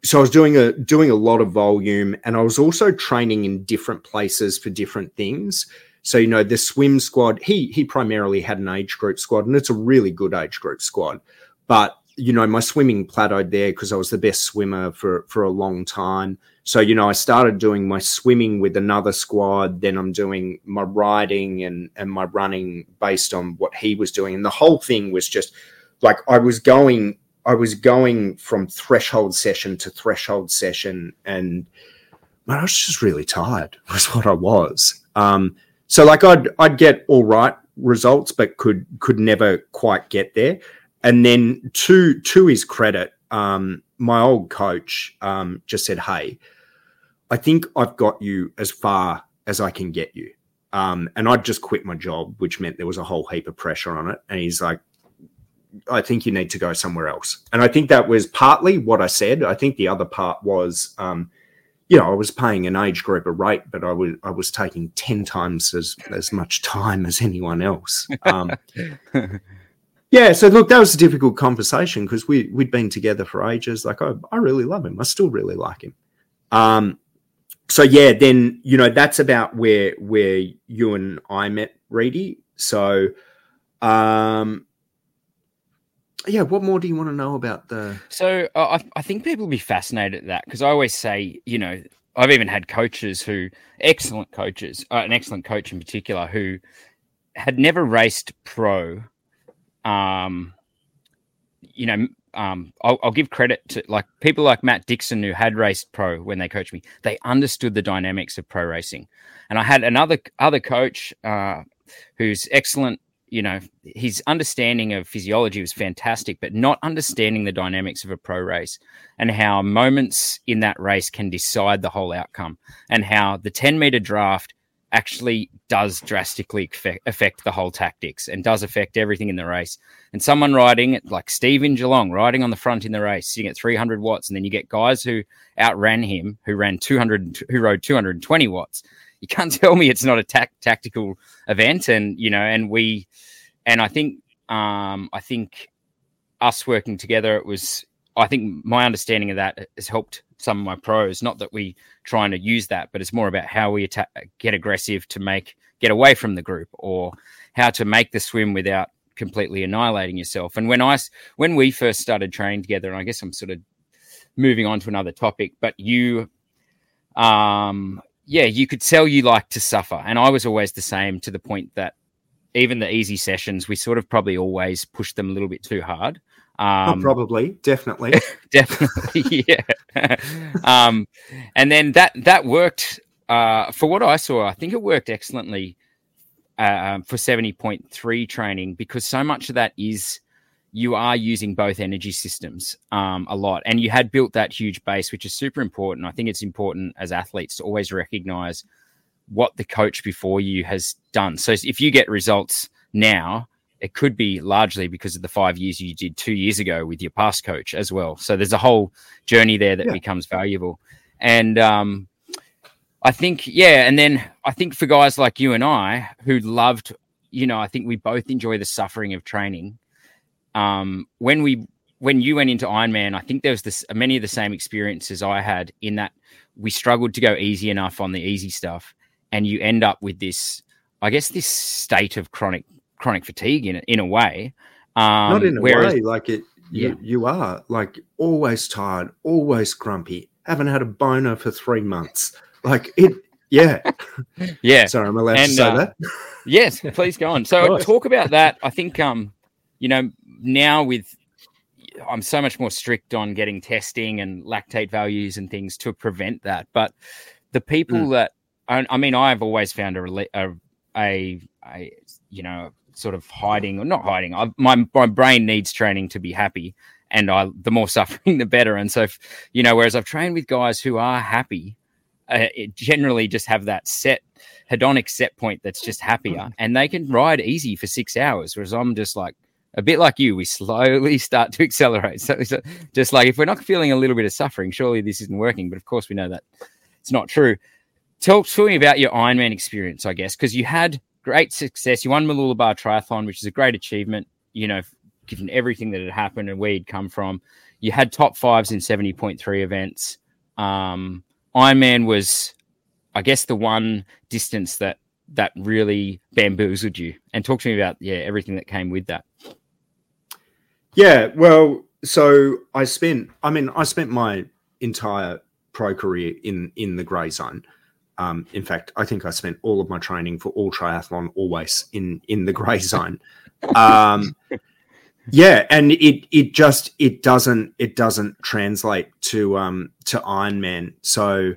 so I was doing a lot of volume, and I was also training in different places for different things. So, you know, the swim squad, he primarily had an age group squad, and it's a really good age group squad. But, you know, my swimming plateaued there because I was the best swimmer for a long time. So, you know, I started doing my swimming with another squad. Then I'm doing my riding and my running based on what he was doing. And the whole thing was just like I was going from threshold session to threshold session, and man, I was just really tired was what I was. So like I'd get all right results, but could never quite get there. And then to his credit, my old coach just said, "Hey, I think I've got you as far as I can get you." And I'd just quit my job, which meant there was a whole heap of pressure on it. And he's like, "I think you need to go somewhere else." And I think that was partly what I said. I think the other part was, you know, I was paying an age group a rate, but I was taking 10 times as much time as anyone else. Yeah, so look, that was a difficult conversation because we'd been together for ages. Like, I really love him. I still really like him. So yeah, then, you know, that's about where you and I met, Reedy. So, yeah, what more do you want to know about the... So I think people will be fascinated at that because I always say, you know, I've even had coaches excellent coaches, an excellent coach in particular, who had never raced pro. You know, I'll give credit to like people like Matt Dixon who had raced pro when they coached me. They understood the dynamics of pro racing. And I had other coach who's excellent. You know, his understanding of physiology was fantastic, but not understanding the dynamics of a pro race and how moments in that race can decide the whole outcome, and how the 10-meter draft actually does drastically affect the whole tactics and does affect everything in the race. And someone riding like Steve in Geelong, riding on the front in the race, sitting at 300 watts, and then you get guys who outran him, who rode 220 watts. You can't tell me it's not a tactical event. And, you know, and I think us working together, I think my understanding of that has helped some of my pros. Not that we trying to use that, but it's more about how we get aggressive to get away from the group, or how to make the swim without completely annihilating yourself. And when we first started training together, and I guess I'm sort of moving on to another topic, but you could tell you like to suffer. And I was always the same, to the point that even the easy sessions, we sort of probably always pushed them a little bit too hard. Probably, definitely. Definitely, yeah. And then that worked for what I saw. I think it worked excellently for 70.3 training, because so much of that is you are using both energy systems a lot, and you had built that huge base, which is super important. I think it's important as athletes to always recognize what the coach before you has done. So if you get results now, it could be largely because of the 5 years you did 2 years ago with your past coach as well. So there's a whole journey there that becomes valuable. And I think, and then I think for guys like you and I who loved, you know, I think we both enjoy the suffering of training. When you went into Ironman, I think there was many of the same experiences I had, in that we struggled to go easy enough on the easy stuff. And you end up with this, I guess, this state of chronic fatigue in a way. Not in a way, like it. You are like always tired, always grumpy. Haven't had a boner for 3 months. Like it. Yeah. Yeah. Sorry, I'm allowed to say that. Yes, please go on. So talk about that. I think, you know, now I'm so much more strict on getting testing and lactate values and things to prevent that. But the people that, I mean, I've always found a you know, sort of hiding, or not hiding. My brain needs training to be happy, and the more suffering, the better. And so, you know, whereas I've trained with guys who are happy, it generally just have that hedonic set point that's just happier, and they can ride easy for 6 hours. Whereas I'm just like, a bit like you, we slowly start to accelerate. So just like, if we're not feeling a little bit of suffering, surely this isn't working. But of course, we know that it's not true. Tell me about your Ironman experience, I guess, because you had great success. You won Mooloolaba Triathlon, which is a great achievement, you know, given everything that had happened and where you'd come from. You had top fives in 70.3 events. Ironman was, I guess, the one distance that really bamboozled you. And talk to me about everything that came with that. Yeah, well, so I spent my entire pro career in the grey zone. In fact, I think I spent all of my training for all triathlon always in the grey zone. Yeah, and it doesn't translate to Ironman. So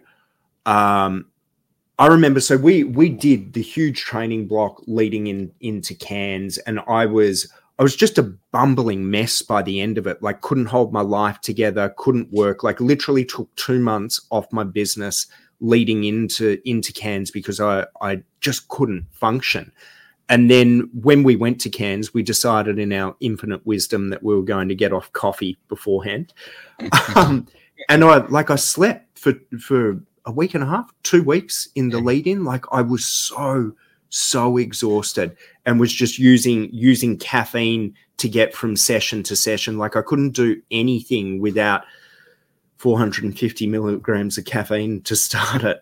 I remember, so we did the huge training block leading into Cairns, and I was just a bumbling mess by the end of it. Like, couldn't hold my life together, couldn't work. Like, literally took 2 months off my business leading into Cairns because I just couldn't function. And then when we went to Cairns, we decided in our infinite wisdom that we were going to get off coffee beforehand. And I slept for a week and a half, 2 weeks in the lead in. Like, I was so exhausted and was just using caffeine to get from session to session. Like, I couldn't do anything without 450 milligrams of caffeine to start it.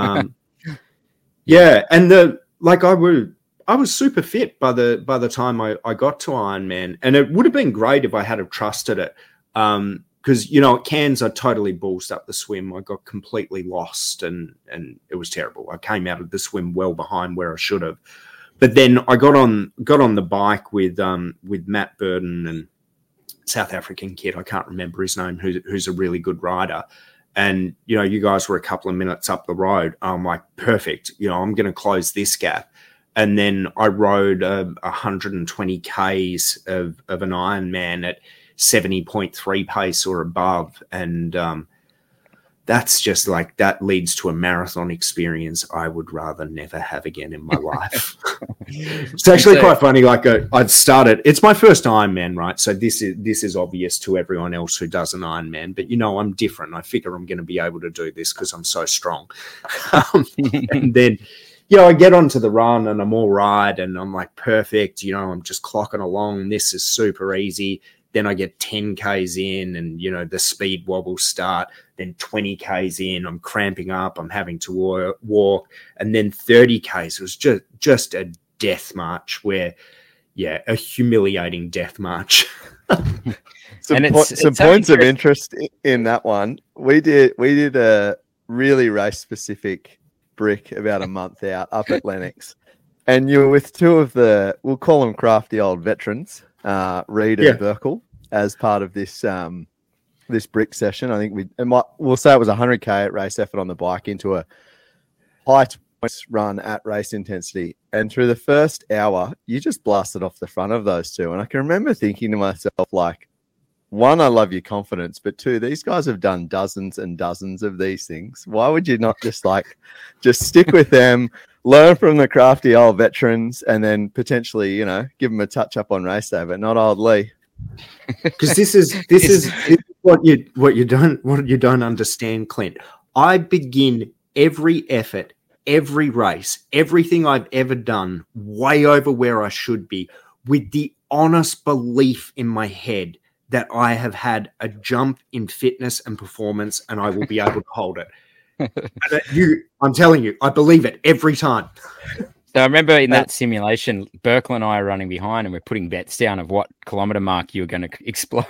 Yeah. And I was super fit by the time I got to Ironman, and it would have been great if I had have trusted it. Because, at Cairns, I totally ballsed up the swim. I got completely lost and it was terrible. I came out of the swim well behind where I should have. But then I got on the bike with Matt Burden and South African kid. I can't remember his name, who's a really good rider. And, you guys were a couple of minutes up the road. I'm like, perfect. I'm going to close this gap. And then I rode 120 Ks of an Ironman at 70.3 pace or above. And that's just like, that leads to a marathon experience I would rather never have again in my life. It's actually quite funny. Like, I'd started, it's my first Ironman, right? So this is obvious to everyone else who does an Ironman, but I'm different. I figure I'm going to be able to do this because I'm so strong. And then, I get onto the run and I'm all right. And I'm like, perfect. I'm just clocking along. This is super easy. Then I get 10 Ks in and, the speed wobbles start. Then 20 Ks in, I'm cramping up. I'm having to walk. And then 30 Ks, it was just a death march where, a humiliating death march. Some points of interest in that one. We did a really race-specific brick about a month out up at Lennox. And you were with two of we'll call them crafty old veterans, Reed and Burkle, as part of this this brick session. I think we'll say it was 100K at race effort on the bike into a high points run at race intensity. And through the first hour, you just blasted off the front of those two. And I can remember thinking to myself, like, one, I love your confidence, but two, these guys have done dozens and dozens of these things. Why would you not just stick with them, learn from the crafty old veterans, and then potentially, give them a touch up on race day, but not old Lee? Because this is what you don't understand, Clint. I begin every effort, every race, everything I've ever done, way over where I should be, with the honest belief in my head that I have had a jump in fitness and performance and I will be able to hold it. I'm telling you, I believe it every time. So I remember in that simulation, Burkle and I are running behind and we're putting bets down of what kilometre mark you were going to explode.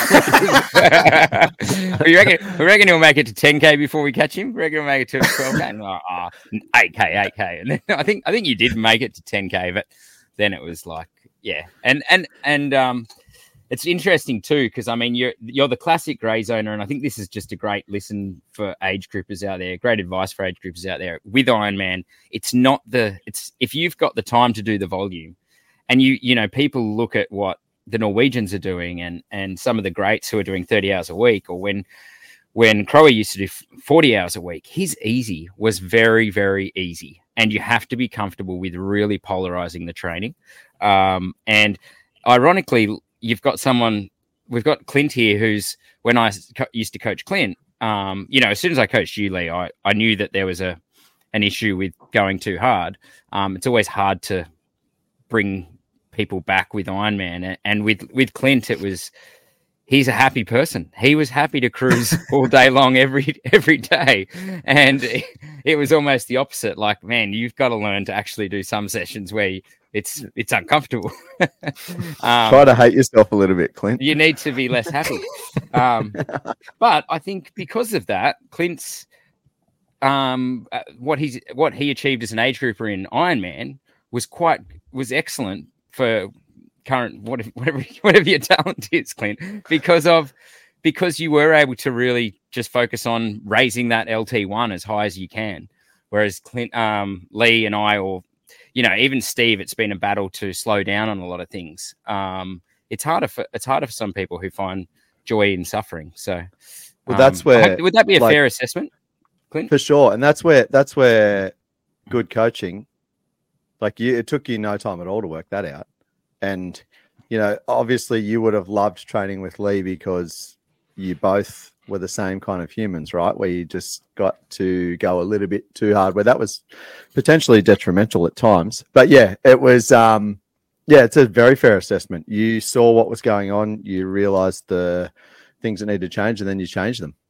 we reckon he'll make it to 10K before we catch him. We reckon he'll make it to 12K. And 8K. And then I think you did make it to 10K, but then it was like, And it's interesting too, because I mean you're the classic grey zoner, and I think this is just a great listen for age groupers out there, great advice for age groupers out there. With Ironman, it's if you've got the time to do the volume, and people look at what the Norwegians are doing and some of the greats who are doing 30 hours a week, or when Crowe used to do 40 hours a week, his easy was very, very easy, and you have to be comfortable with really polarizing the training. And ironically, we've got Clint here who's, when I used to coach Clint, as soon as I coached you, Lee, I knew that there was an issue with going too hard. It's always hard to bring people back with Ironman, and with Clint, he's a happy person. He was happy to cruise all day long every day, and it was almost the opposite. Like, man, you've got to learn to actually do some sessions where it's uncomfortable. Try to hate yourself a little bit, Clint. You need to be less happy. But I think because of that, Clint's what he achieved as an age grouper in Ironman was excellent for current whatever your talent is, Clint, because you were able to really just focus on raising that LT1 as high as you can. Whereas Clint, Lee and I, or even Steve, it's been a battle to slow down on a lot of things. It's harder for some people who find joy in suffering. So, that's where would that be a fair assessment, Clint? For sure, and that's where good coaching, it took you no time at all to work that out. And, obviously you would have loved training with Lee because you both were the same kind of humans, right? Where you just got to go a little bit too hard, where that was potentially detrimental at times. But yeah, it was, it's a very fair assessment. You saw what was going on. You realized the things that need to change, and then you changed them.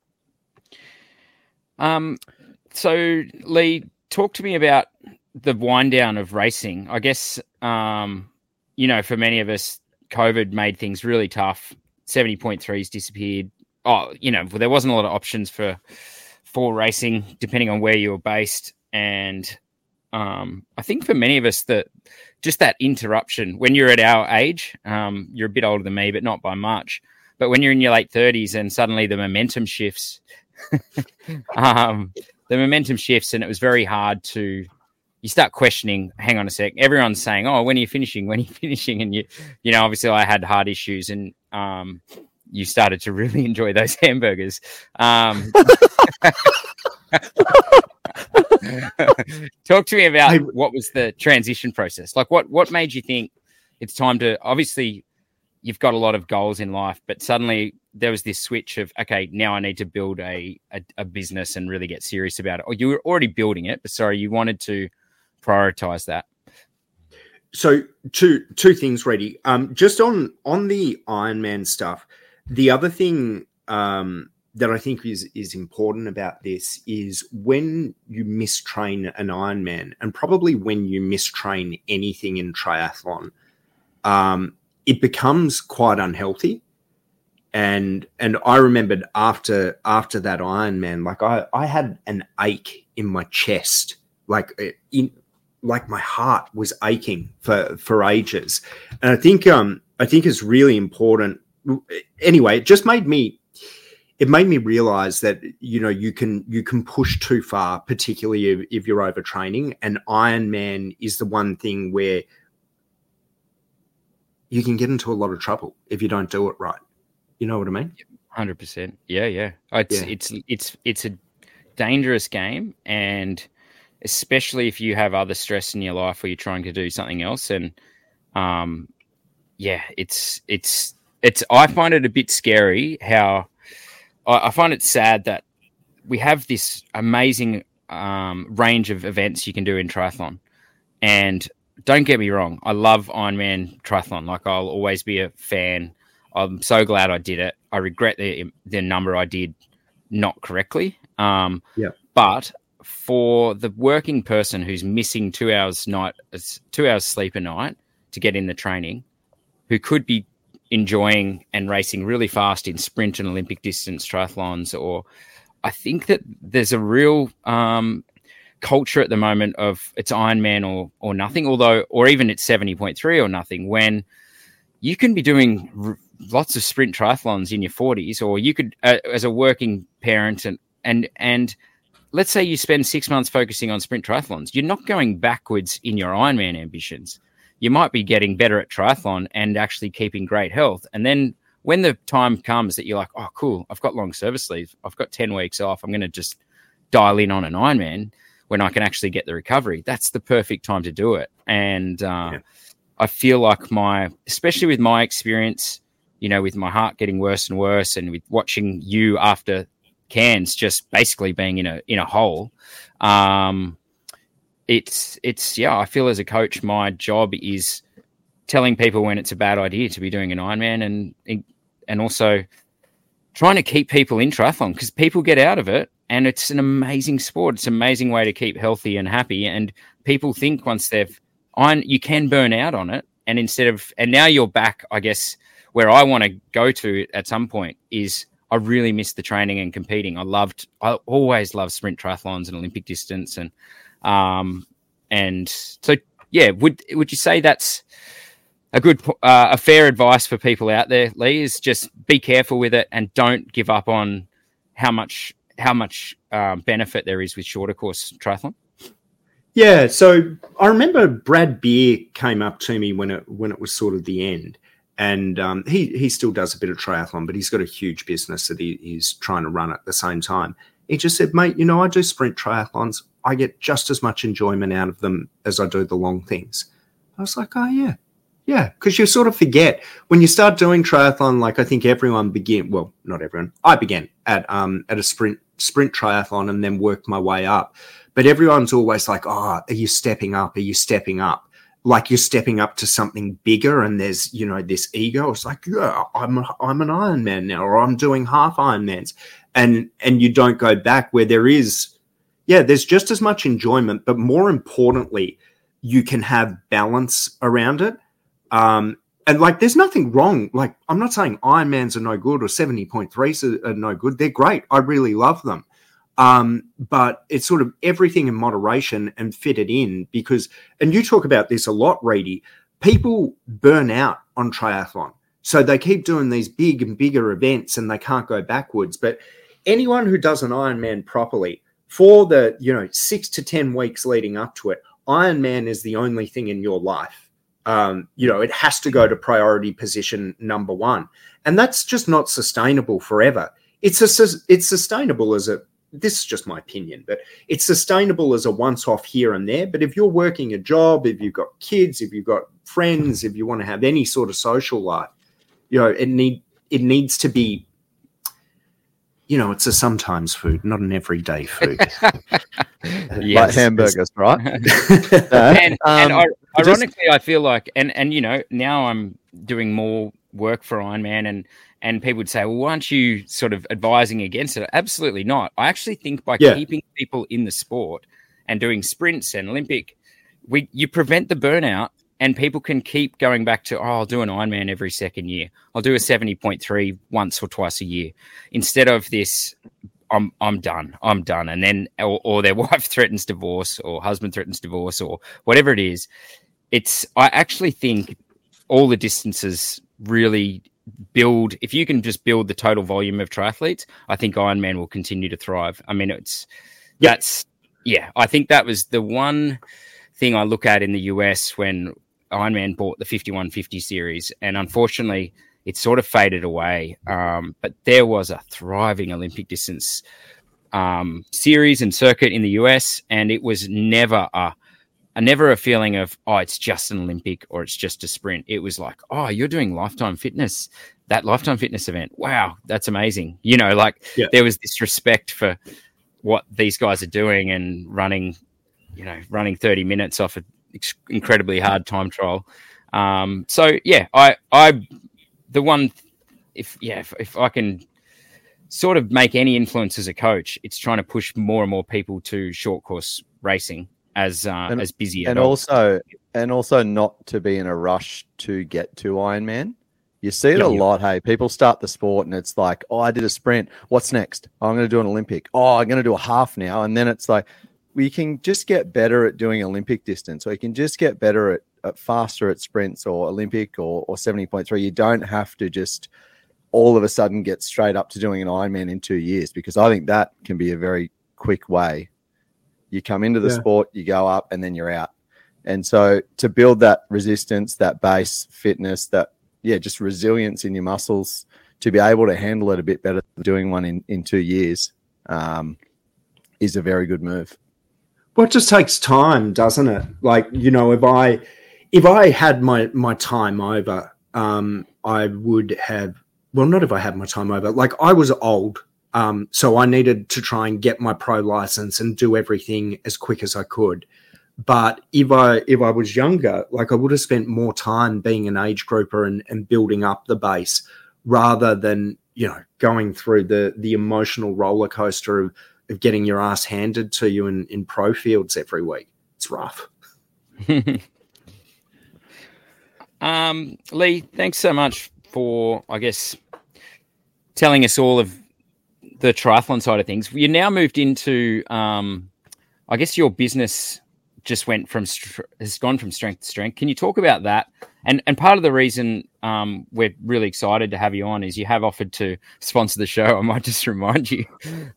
So Lee, talk to me about the wind down of racing. I guess, for many of us, COVID made things really tough. 70.3s disappeared. There wasn't a lot of options for racing, depending on where you were based. And I think for many of us, that interruption, when you're at our age, you're a bit older than me, but not by much. But when you're in your late 30s and suddenly the momentum shifts, and it was very hard to. You start questioning, hang on a sec, everyone's saying, oh, when are you finishing? And obviously I had heart issues, and you started to really enjoy those hamburgers. Talk to me about what was the transition process? Like what made you think it's time to, obviously you've got a lot of goals in life, but suddenly there was this switch of, okay, now I need to build a business and really get serious about it. Or you were already building it, but you wanted to prioritize that. So two things, Reddy. Just on the Ironman stuff, the other thing that I think is important about this is when you mistrain an Ironman, and probably when you mistrain anything in triathlon, it becomes quite unhealthy. And I remembered after that Ironman, I had an ache in my chest, like my heart was aching for ages. And I think it's really important. Anyway, it made me realize that, you can push too far, particularly if you're overtraining. And Ironman is the one thing where you can get into a lot of trouble if you don't do it right. You know what I mean? 100%. Yeah. It's a dangerous game, and especially if you have other stress in your life or you're trying to do something else. And it's I find it a bit scary how I find it sad that we have this amazing range of events you can do in triathlon. And don't get me wrong, I love Ironman triathlon. I'll always be a fan. I'm so glad I did it. I regret the number I did not correctly. But for the working person who's missing 2 hours sleep a night to get in the training, who could be enjoying and racing really fast in sprint and Olympic distance triathlons, or I think that there's a real culture at the moment of it's Ironman or nothing, or even it's 70.3 or nothing, when you can be doing lots of sprint triathlons in your 40s, or you could, as a working parent, and let's say you spend 6 months focusing on sprint triathlons, you're not going backwards in your Ironman ambitions. You might be getting better at triathlon and actually keeping great health. And then when the time comes that you're like, oh, cool, I've got long service leave, I've got 10 weeks off, I'm going to just dial in on an Ironman when I can actually get the recovery. That's the perfect time to do it. And I feel like especially with my experience, with my heart getting worse and worse, and with watching you after Cairns just basically being in a hole, I feel as a coach, my job is telling people when it's a bad idea to be doing an Ironman, and also trying to keep people in triathlon, because people get out of it and it's an amazing sport. It's an amazing way to keep healthy and happy. And people think once you can burn out on it. And now you're back, I guess, where I want to go to at some point is I really miss the training and competing. I always loved sprint triathlons and Olympic distance. And so, yeah, would you say that's a fair advice for people out there, Lee, is just be careful with it and don't give up on how much benefit there is with shorter course triathlon? Yeah, so I remember Brad Beer came up to me when it was sort of the end, and he still does a bit of triathlon, but he's got a huge business that he's trying to run at the same time. He just said, mate, I do sprint triathlons. I get just as much enjoyment out of them as I do the long things. I was like, oh, yeah. Yeah, because you sort of forget when you start doing triathlon. Like I think everyone not everyone. I began at a sprint triathlon and then worked my way up. But everyone's always like, "Oh, are you stepping up? Are you stepping up?" Like you're stepping up to something bigger, and there's this ego. It's like, yeah, I'm an Ironman now, or I'm doing half Ironmans, and you don't go back where there's just as much enjoyment, but more importantly, you can have balance around it. And like, there's nothing wrong. Like, I'm not saying Ironmans are no good or 70.3s are no good. They're great. I really love them. But it's sort of everything in moderation and fit it in and you talk about this a lot, Reedy, people burn out on triathlon. So they keep doing these big and bigger events and they can't go backwards. But anyone who does an Ironman properly for the, 6 to 10 weeks leading up to it, Ironman is the only thing in your life. It has to go to priority position number one. And that's just not sustainable forever. It's sustainable this is just my opinion, but it's sustainable as a once-off here and there. But if you're working a job, if you've got kids, if you've got friends, if you want to have any sort of social life, it needs to be, it's a sometimes food, not an everyday food. Like hamburgers, right? and ironically, I feel like, and now I'm doing more work for Ironman, and people would say, well, aren't you sort of advising against it? Absolutely not. I actually think by keeping people in the sport and doing sprints and Olympic, you prevent the burnout, and people can keep going back to, I'll do an Ironman every second year. I'll do a 70.3 once or twice a year. Instead of this, I'm done. And then, or their wife threatens divorce or husband threatens divorce or whatever it is. I actually think all the distances really build, if you can just build the total volume of triathletes, I think Ironman will continue to thrive. I mean, I think that was the one thing I look at in the US when Ironman bought the 5150 series, and unfortunately it sort of faded away. But there was a thriving Olympic distance series and circuit in the US, and it was never a feeling of, it's just an Olympic or it's just a sprint. It was like, you're doing Lifetime Fitness, that Lifetime Fitness event. Wow, that's amazing. There was this respect for what these guys are doing and running 30 minutes off an incredibly hard time trial. If I can sort of make any influence as a coach, it's trying to push more and more people to short course racing as busy and also not to be in a rush to get to Ironman. You see it a lot. Hey, people start the sport and it's like, I did a sprint. What's next? I'm going to do an Olympic. I'm going to do a half now. And then it's like, we can just get better at doing Olympic distance, or you can just get better at faster at sprints or Olympic or 70.3. You don't have to just all of a sudden get straight up to doing an Ironman in 2 years, because I think that can be a very quick way. You come into the sport, you go up, and then you're out. And so to build that resistance, that base fitness, just resilience in your muscles, to be able to handle it a bit better than doing one in 2 years is a very good move. Well, it just takes time, doesn't it? Like, if I had my time over, I would have, well, not if I had my time over, like I was old. So I needed to try and get my pro license and do everything as quick as I could. But if I was younger, like I would have spent more time being an age grouper and building up the base rather than, going through the emotional roller coaster of getting your ass handed to you in pro fields every week. It's rough. Lee, thanks so much for, I guess, telling us all of the triathlon side of things. You now moved into, I guess your business just has gone from strength to strength. Can you talk about that? And part of the reason we're really excited to have you on is you have offered to sponsor the show. I might just remind you.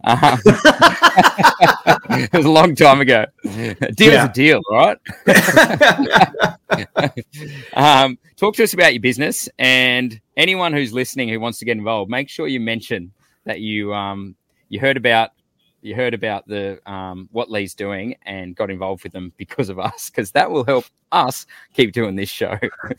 It was a long time ago. A deal is a deal, right? Talk to us about your business, and anyone who's listening who wants to get involved, make sure you mention that you heard about the what Lee's doing and got involved with them because of us, because that will help us keep doing this show.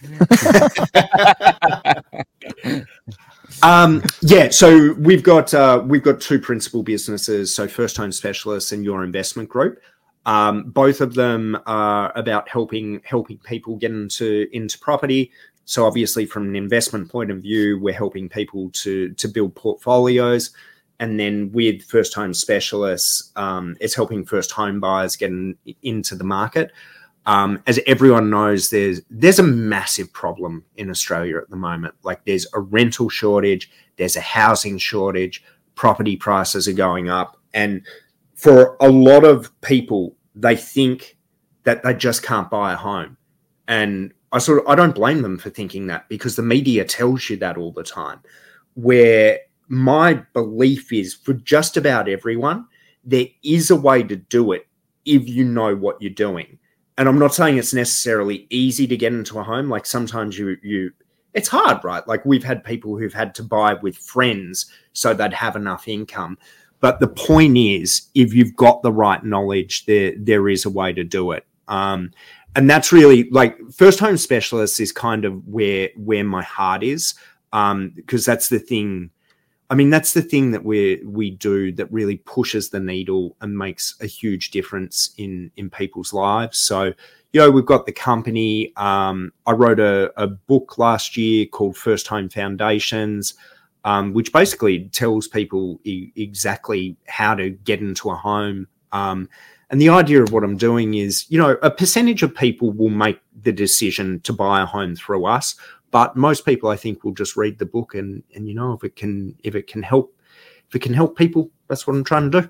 So we've got two principal businesses. So First Home Specialists and Your Investment Group. Both of them are about helping people get into property. So obviously, from an investment point of view, we're helping people to build portfolios. And then with First Home Specialists, it's helping first home buyers get into the market. As everyone knows, there's a massive problem in Australia at the moment. Like, there's a rental shortage, there's a housing shortage, property prices are going up. And for a lot of people, they think that they just can't buy a home. And I don't blame them for thinking that, because the media tells you that all the time. Where my belief is, for just about everyone, there is a way to do it if you know what you're doing. And I'm not saying it's necessarily easy to get into a home. Like, sometimes it's hard, right? Like, we've had people who've had to buy with friends so they'd have enough income. But the point is, if you've got the right knowledge, there is a way to do it. And that's really, like, First Home Specialists is kind of where my heart is, because that's the thing. I mean, that's the thing that we do that really pushes the needle and makes a huge difference in people's lives. So, we've got the company. I wrote a book last year called First Home Foundations, which basically tells people exactly how to get into a home. And the idea of what I'm doing is, a percentage of people will make the decision to buy a home through us. But most people, I think, will just read the book and if it can help people, that's what I'm trying to do.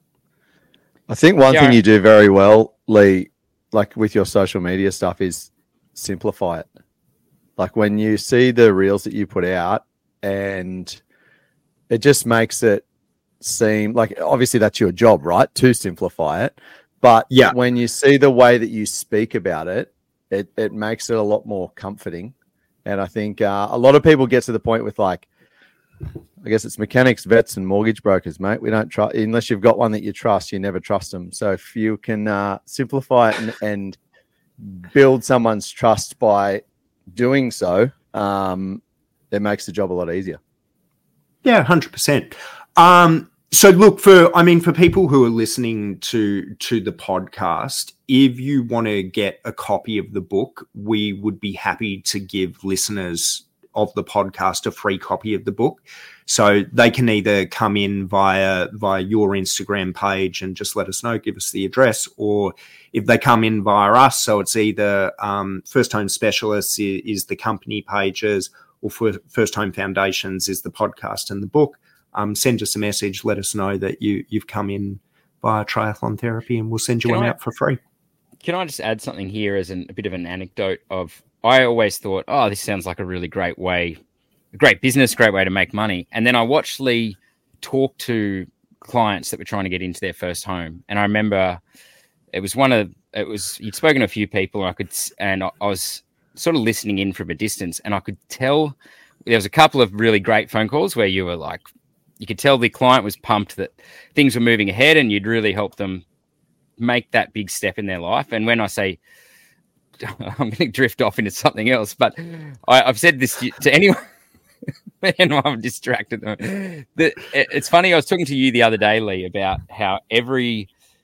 I think one thing you do very well, Lee, like with your social media stuff, is simplify it. Like, when you see the reels that you put out, and it just makes it seem like, obviously that's your job, right? To simplify it. But when you see the way that you speak about it, it makes it a lot more comforting. And I think a lot of people get to the point with, like, I guess it's mechanics, vets, and mortgage brokers, mate. We don't trust, unless you've got one that you trust, you never trust them. So if you can simplify it and build someone's trust by doing so, it makes the job a lot easier. Yeah, 100%. So look, for people who are listening to the podcast, if you want to get a copy of the book, we would be happy to give listeners of the podcast a free copy of the book. So they can either come in via your Instagram page and just let us know, give us the address, or if they come in via us, so it's either First Home Specialists is the company pages, or First Home Foundations is the podcast and the book. Send us a message, let us know that you've come in via Triathlon Therapy, and we'll send you one out for free. Can I just add something here as a bit of an anecdote of, I always thought, this sounds like a really great way, a great business, great way to make money. And then I watched Lee talk to clients that were trying to get into their first home. And I remember he'd spoken to a few people, and I was sort of listening in from a distance, and I could tell there was a couple of really great phone calls where you were like, you could tell the client was pumped that things were moving ahead and you'd really help them make that big step in their life. And when I say, I'm going to drift off into something else, but I've said this to anyone, and I'm distracted. It's funny, I was talking to you the other day, Lee, about how every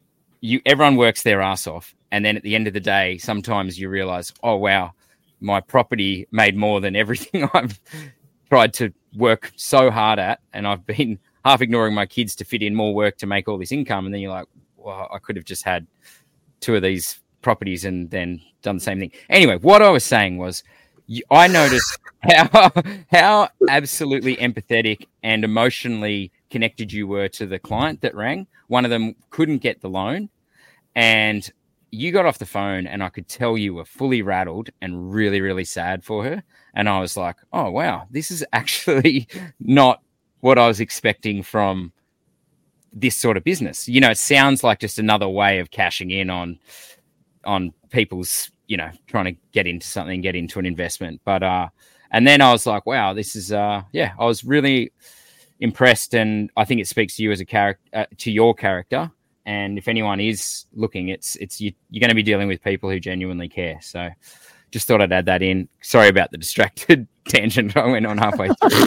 everyone works their ass off, and then at the end of the day, sometimes you realize, oh wow, my property made more than everything I've tried to work so hard at, and I've been half ignoring my kids to fit in more work to make all this income. And then you're like, well, I could have just had 2 of these properties and then done the same thing. Anyway, what I was saying was, I noticed how absolutely empathetic and emotionally connected you were to the client that rang. One of them couldn't get the loan, and you got off the phone, and I could tell you were fully rattled and really, really sad for her. And I was like, oh, wow, this is actually not what I was expecting from this sort of business. You know, it sounds like just another way of cashing in on people's, you know, trying to get into something, get into an investment. But, and then I was like, wow, this is, I was really impressed. And I think it speaks to you as a character, to your character. And if anyone is looking, it's you're going to be dealing with people who genuinely care. So just thought I'd add that in. Sorry about the distracted tangent I went on halfway through.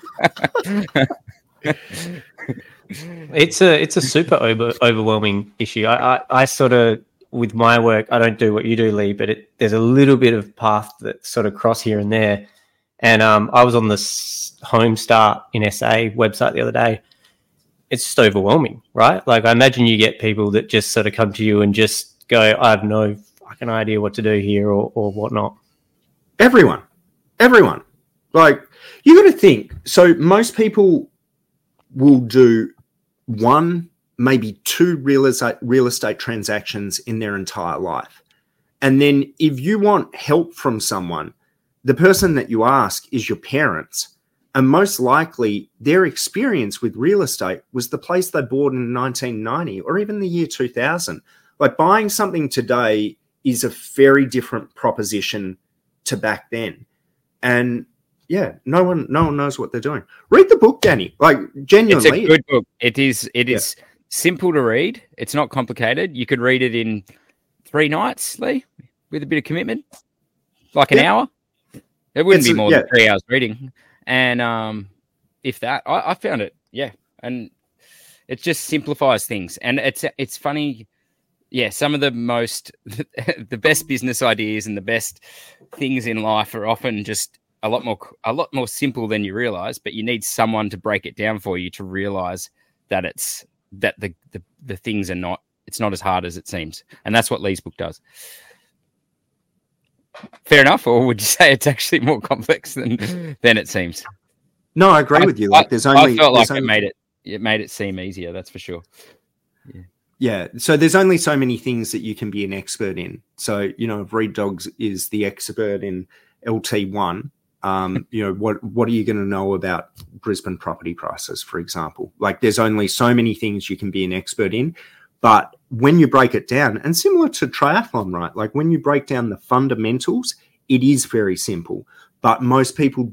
It's a super overwhelming issue. I sort of, with my work, I don't do what you do, Lee, but there's a little bit of path that sort of cross here and there. And I was on the Home Start in SA website the other day. It's just overwhelming, right? Like, I imagine you get people that just sort of come to you and just go, I have no fucking idea what to do here or whatnot. Everyone. Like, you got to think. So most people will do 1, maybe 2 real estate transactions in their entire life. And then if you want help from someone, the person that you ask is your parents. And most likely their experience with real estate was the place they bought in 1990 or even the year 2000. Like, buying something today is a very different proposition to back then. And yeah, no one knows what they're doing. Read the book, Danny. Like, genuinely. It's a good book. It is simple to read. It's not complicated. You could read it in 3 nights, Lee, with a bit of commitment. Like an hour. It wouldn't be more than 3 hours reading. And if that, I found it, and it just simplifies things. And it's funny, some of the the best business ideas and the best things in life are often just a lot more simple than you realize. But you need someone to break it down for you to realize that the things are not. It's not as hard as it seems, and that's what Lee's book does. Fair enough, or would you say it's actually more complex than it seems? No, I agree with you. Like, I felt like it made it seem easier. That's for sure. Yeah. So there's only so many things that you can be an expert in. So, you know, if Reed Dogs is the expert in LT1, you know, what are you going to know about Brisbane property prices, for example? Like, there's only so many things you can be an expert in. But when you break it down, and similar to triathlon, right? Like, when you break down the fundamentals, it is very simple. But most people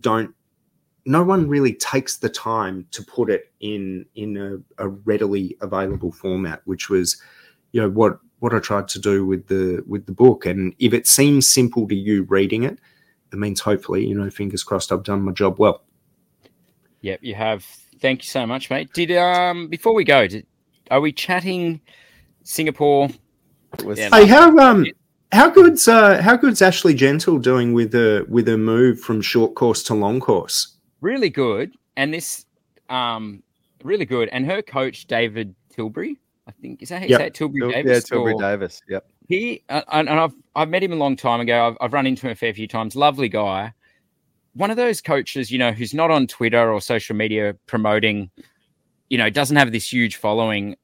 no one really takes the time to put it in a readily available format, which was, you know, what I tried to do with the book. And if it seems simple to you reading it, it means hopefully, you know, fingers crossed, I've done my job well. Yep, you have. Thank you so much, mate. Before we go, are we chatting Singapore? Hey, how good's Ashley Gentle doing with her move from short course to long course? Really good, and this really good. And her coach David Tilbury, I think, is that how you say it? Tilbury Davis? Yeah, Tilbury Davis. Yep. He and I've met him a long time ago. I've run into him a fair few times. Lovely guy. One of those coaches, you know, who's not on Twitter or social media promoting, you know, doesn't have this huge following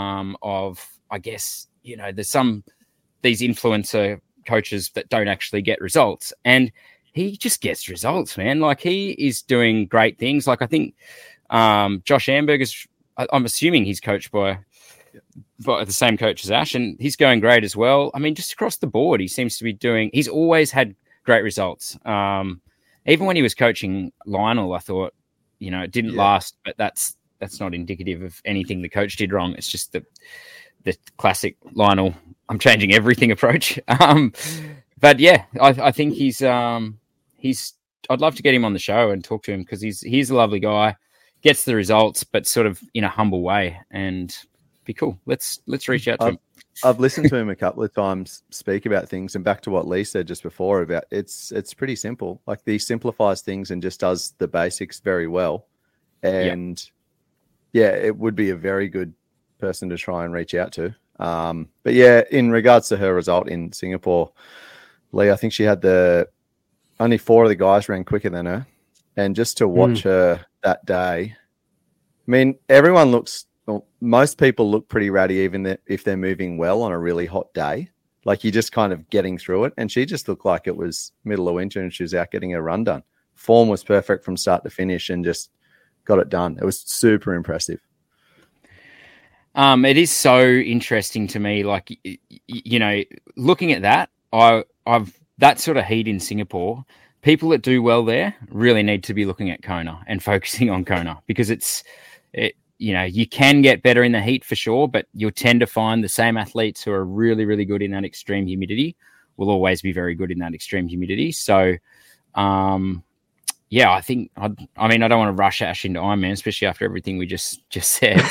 of, I guess, you know, there's these influencer coaches that don't actually get results. And he just gets results, man. Like, he is doing great things. Like, I think Josh Amberg I'm assuming he's coached by the same coach as Ash, and he's going great as well. I mean, just across the board, he seems to be he's always had great results. Even when he was coaching Lionel, I thought, you know, it didn't last, but that's not indicative of anything the coach did wrong. It's just the classic Lionel, I'm changing everything approach. But yeah, I think I'd love to get him on the show and talk to him, because he's a lovely guy, gets the results, but sort of in a humble way, and be cool. Let's reach out to him. I've listened to him a couple of times speak about things, and back to what Lee said just before about it's pretty simple. Like, he simplifies things and just does the basics very well. And it would be a very good person to try and reach out to. But yeah, in regards to her result in Singapore, Lee, I think she had only 4 of the guys ran quicker than her. And just to watch her that day, I mean, most people look pretty ratty, even if they're moving well on a really hot day. Like, you're just kind of getting through it. And she just looked like it was middle of winter and she was out getting her run done. Form was perfect from start to finish and just got it done. It was super impressive. It is so interesting to me. Like, looking at that, I've that sort of heat in Singapore. People that do well there really need to be looking at Kona and focusing on Kona, because you can get better in the heat for sure, but you'll tend to find the same athletes who are really, really good in that extreme humidity will always be very good in that extreme humidity. So, I think, I don't want to rush Ash into Ironman, especially after everything we just said.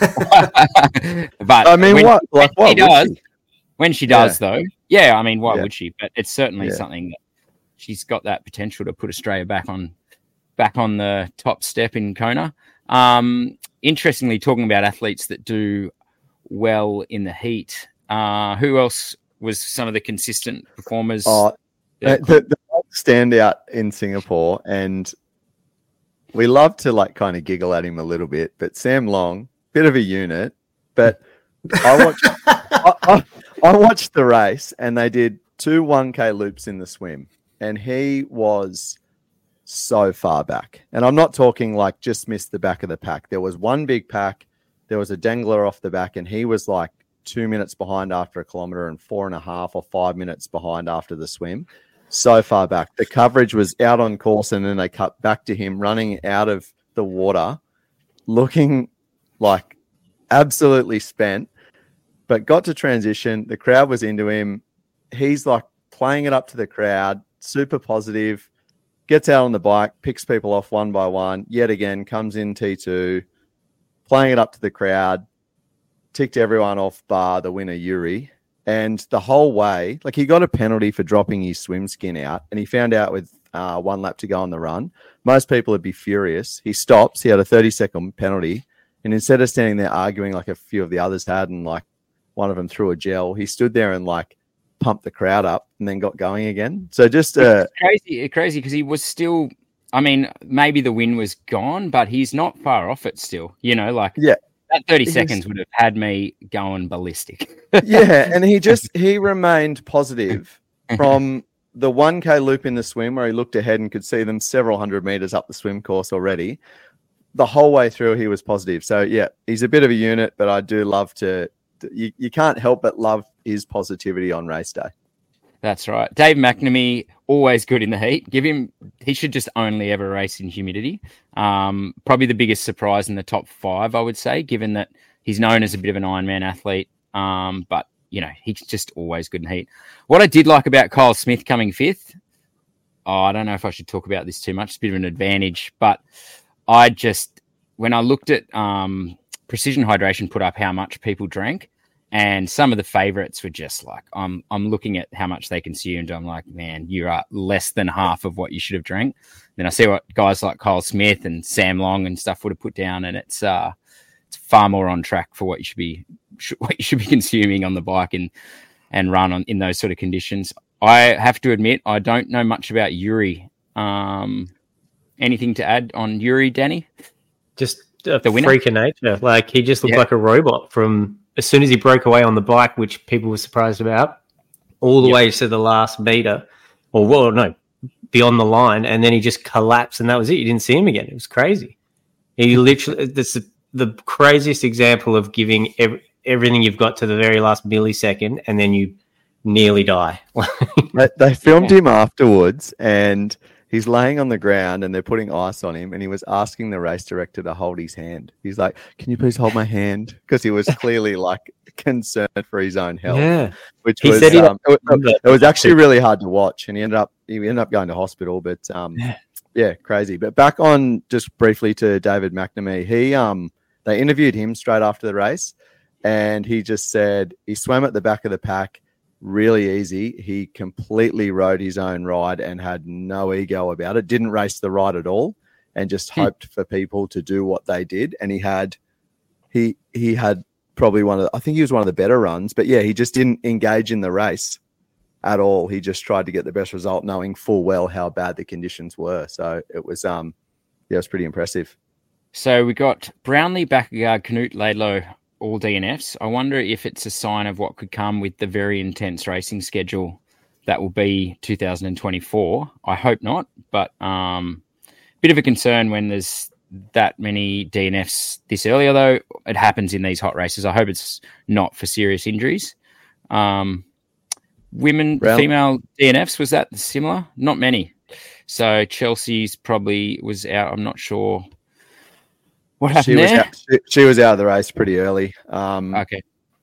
But I mean, when she does, though, why would she? But it's certainly something that she's got that potential to put Australia back on the top step in Kona. Interestingly, talking about athletes that do well in the heat, who else was some of the consistent performers? The standout in Singapore, and we love to kind of giggle at him a little bit, but Sam Long, bit of a unit, but I watched the race and they did 2 1K loops in the swim, and he was so far back. And I'm not talking like just missed the back of the pack. There was one big pack, there was a dangler off the back, and he was like 2 minutes behind after a kilometre and 4.5 or 5 minutes behind after the swim. So far back. The coverage was out on course, and then they cut back to him running out of the water, looking like absolutely spent, but got to transition. The crowd was into him. He's like playing it up to the crowd, super positive, gets out on the bike, picks people off one by one, yet again, comes in T2, playing it up to the crowd, ticked everyone off bar the winner, Yuri. And the whole way, he got a penalty for dropping his swim skin out, and he found out with 1 lap to go on the run. Most people would be furious. He stops. He had a 30-second penalty, and instead of standing there arguing like a few of the others had, and one of them threw a gel, he stood there and pumped the crowd up and then got going again. So just crazy because he was still. I mean, maybe the win was gone, but he's not far off it still. That 30 seconds would have had me going ballistic. Yeah, and he remained positive from the 1K loop in the swim, where he looked ahead and could see them several hundred meters up the swim course already. The whole way through, he was positive. So, yeah, he's a bit of a unit, but I do love you can't help but love his positivity on race day. That's right. Dave McNamee, always good in the heat. He should just only ever race in humidity. Probably the biggest surprise in the top 5, I would say, given that he's known as a bit of an Ironman athlete. But, he's just always good in heat. What I did like about Kyle Smith coming 5th, I don't know if I should talk about this too much. It's a bit of an advantage, but when I looked at Precision Hydration put up how much people drank, and some of the favorites were just I'm looking at how much they consumed. I'm like, man, you are less than half of what you should have drank. Then I see what guys like Kyle Smith and Sam Long and stuff would have put down, and it's far more on track for what you should be consuming on the bike and run in those sort of conditions. I have to admit, I don't know much about Yuri. Anything to add on Yuri, Danny? Just a freak of nature. He just looked like a robot from as soon as he broke away on the bike, which people were surprised about, all the way to the last meter, beyond the line, and then he just collapsed, and that was it. You didn't see him again. It was crazy. He literally, that's the craziest example of giving everything you've got to the very last millisecond, and then you nearly die. They filmed him afterwards, and he's laying on the ground and they're putting ice on him, and he was asking the race director to hold his hand. He's like, "Can you please hold my hand?" Because he was clearly concerned for his own health. Yeah, which was it was actually really hard to watch, and he ended up going to hospital. But crazy. But back on just briefly to David McNamee, they interviewed him straight after the race, And he just said he swam at the back of the pack, really easy. He completely rode his own ride and had no ego about it. Didn't race the ride at all, and just hoped for people to do what they did. And he had probably I think he was one of the better runs. But yeah, he just didn't engage in the race at all. He just tried to get the best result, knowing full well how bad the conditions were. So it was it was pretty impressive. So we got Brownlee, Bakkegaard, Knut, Laidlow, all DNFs. I wonder if it's a sign of what could come with the very intense racing schedule that will be 2024. I hope not, but bit of a concern when there's that many DNFs this early, although it happens in these hot races. I hope it's not for serious injuries. Female DNFs, was that similar? Not many. So Chelsea's probably was out. I'm not sure what happened there. She was out of the race pretty early. Okay.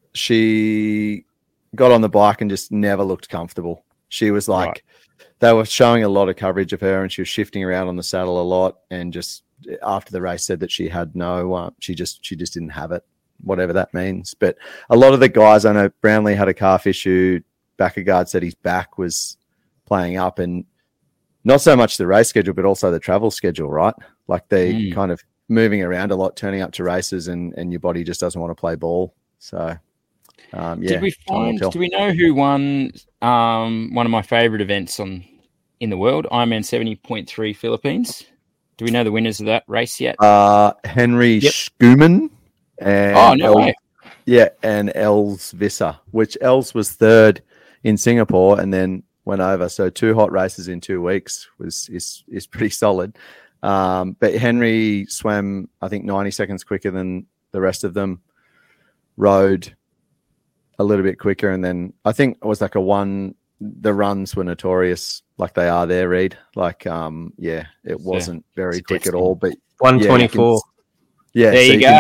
She got on the bike and just never looked comfortable. She was like, right. They were showing a lot of coverage of her, and she was shifting around on the saddle a lot. And just after the race, said that she had no, she just didn't have it, whatever that means. But a lot of the guys, I know Brownlee had a calf issue. Bakkegaard said his back was playing up, and not so much the race schedule, but also the travel schedule, right? Like they kind of moving around a lot, turning up to races, and your body just doesn't want to play ball. So, do we know who won one of my favorite events in the world, Ironman 70.3 Philippines? Do we know the winners of that race yet? Henry Schumann and and Els Visser, which Els was third in Singapore and then went over. So 2 hot races in 2 weeks is pretty solid. But Henry swam, I think, 90 seconds quicker than the rest of them, rode a little bit quicker, and then I think it was like the runs were notorious like they are there, Reed. Like, it wasn't very quick at all. But 124. There you go.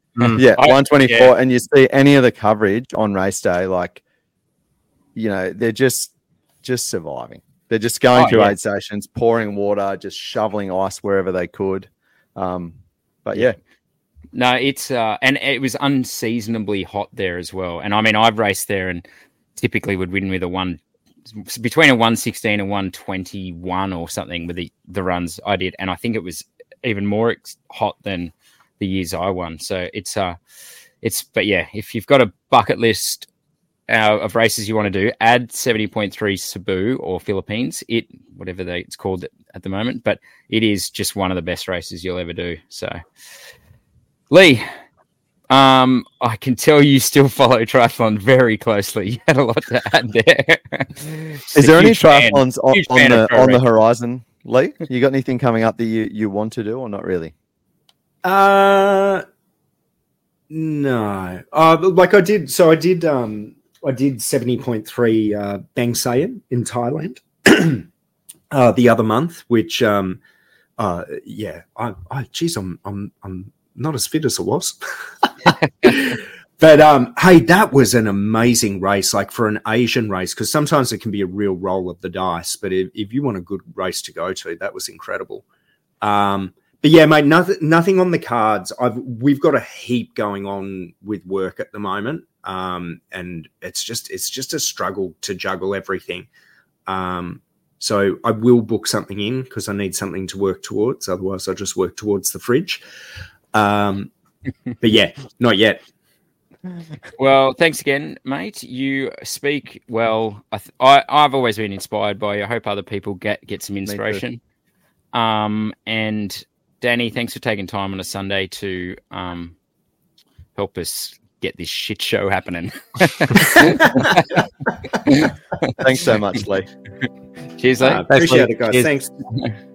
124. And you see any of the coverage on race day, like, they're just surviving. They're just going through aid stations, pouring water, just shoveling ice wherever they could. But yeah. No, it's and it was unseasonably hot there as well. And I mean, I've raced there and typically would win with between a 116 and 121 or something with the runs I did. And I think it was even more hot than the years I won. So but yeah, if you've got a bucket list of races you want to do, add 70.3 Cebu or Philippines, whatever it's called at the moment, but it is just one of the best races you'll ever do. So, Lee, I can tell you still follow triathlon very closely. You had a lot to add there. Is there any triathlons on the horizon, Lee? You got anything coming up that you want to do or not really? No. Like I did 70.3 Bangsayan in Thailand the other month, which I'm not as fit as I was. But hey, that was an amazing race, like for an Asian race, because sometimes it can be a real roll of the dice. But if you want a good race to go to, that was incredible. But yeah, mate, nothing on the cards. We've got a heap going on with work at the moment. And it's just a struggle to juggle everything. So I will book something in because I need something to work towards. Otherwise I'll just work towards the fridge. But yeah, not yet. Well, thanks again, mate. You speak well. I've always been inspired by you. I hope other people get some inspiration. And Danny, thanks for taking time on a Sunday to help us get this shit show happening. Thanks so much, Lee. Cheers, Lee. Appreciate it, guys. Cheers. Thanks.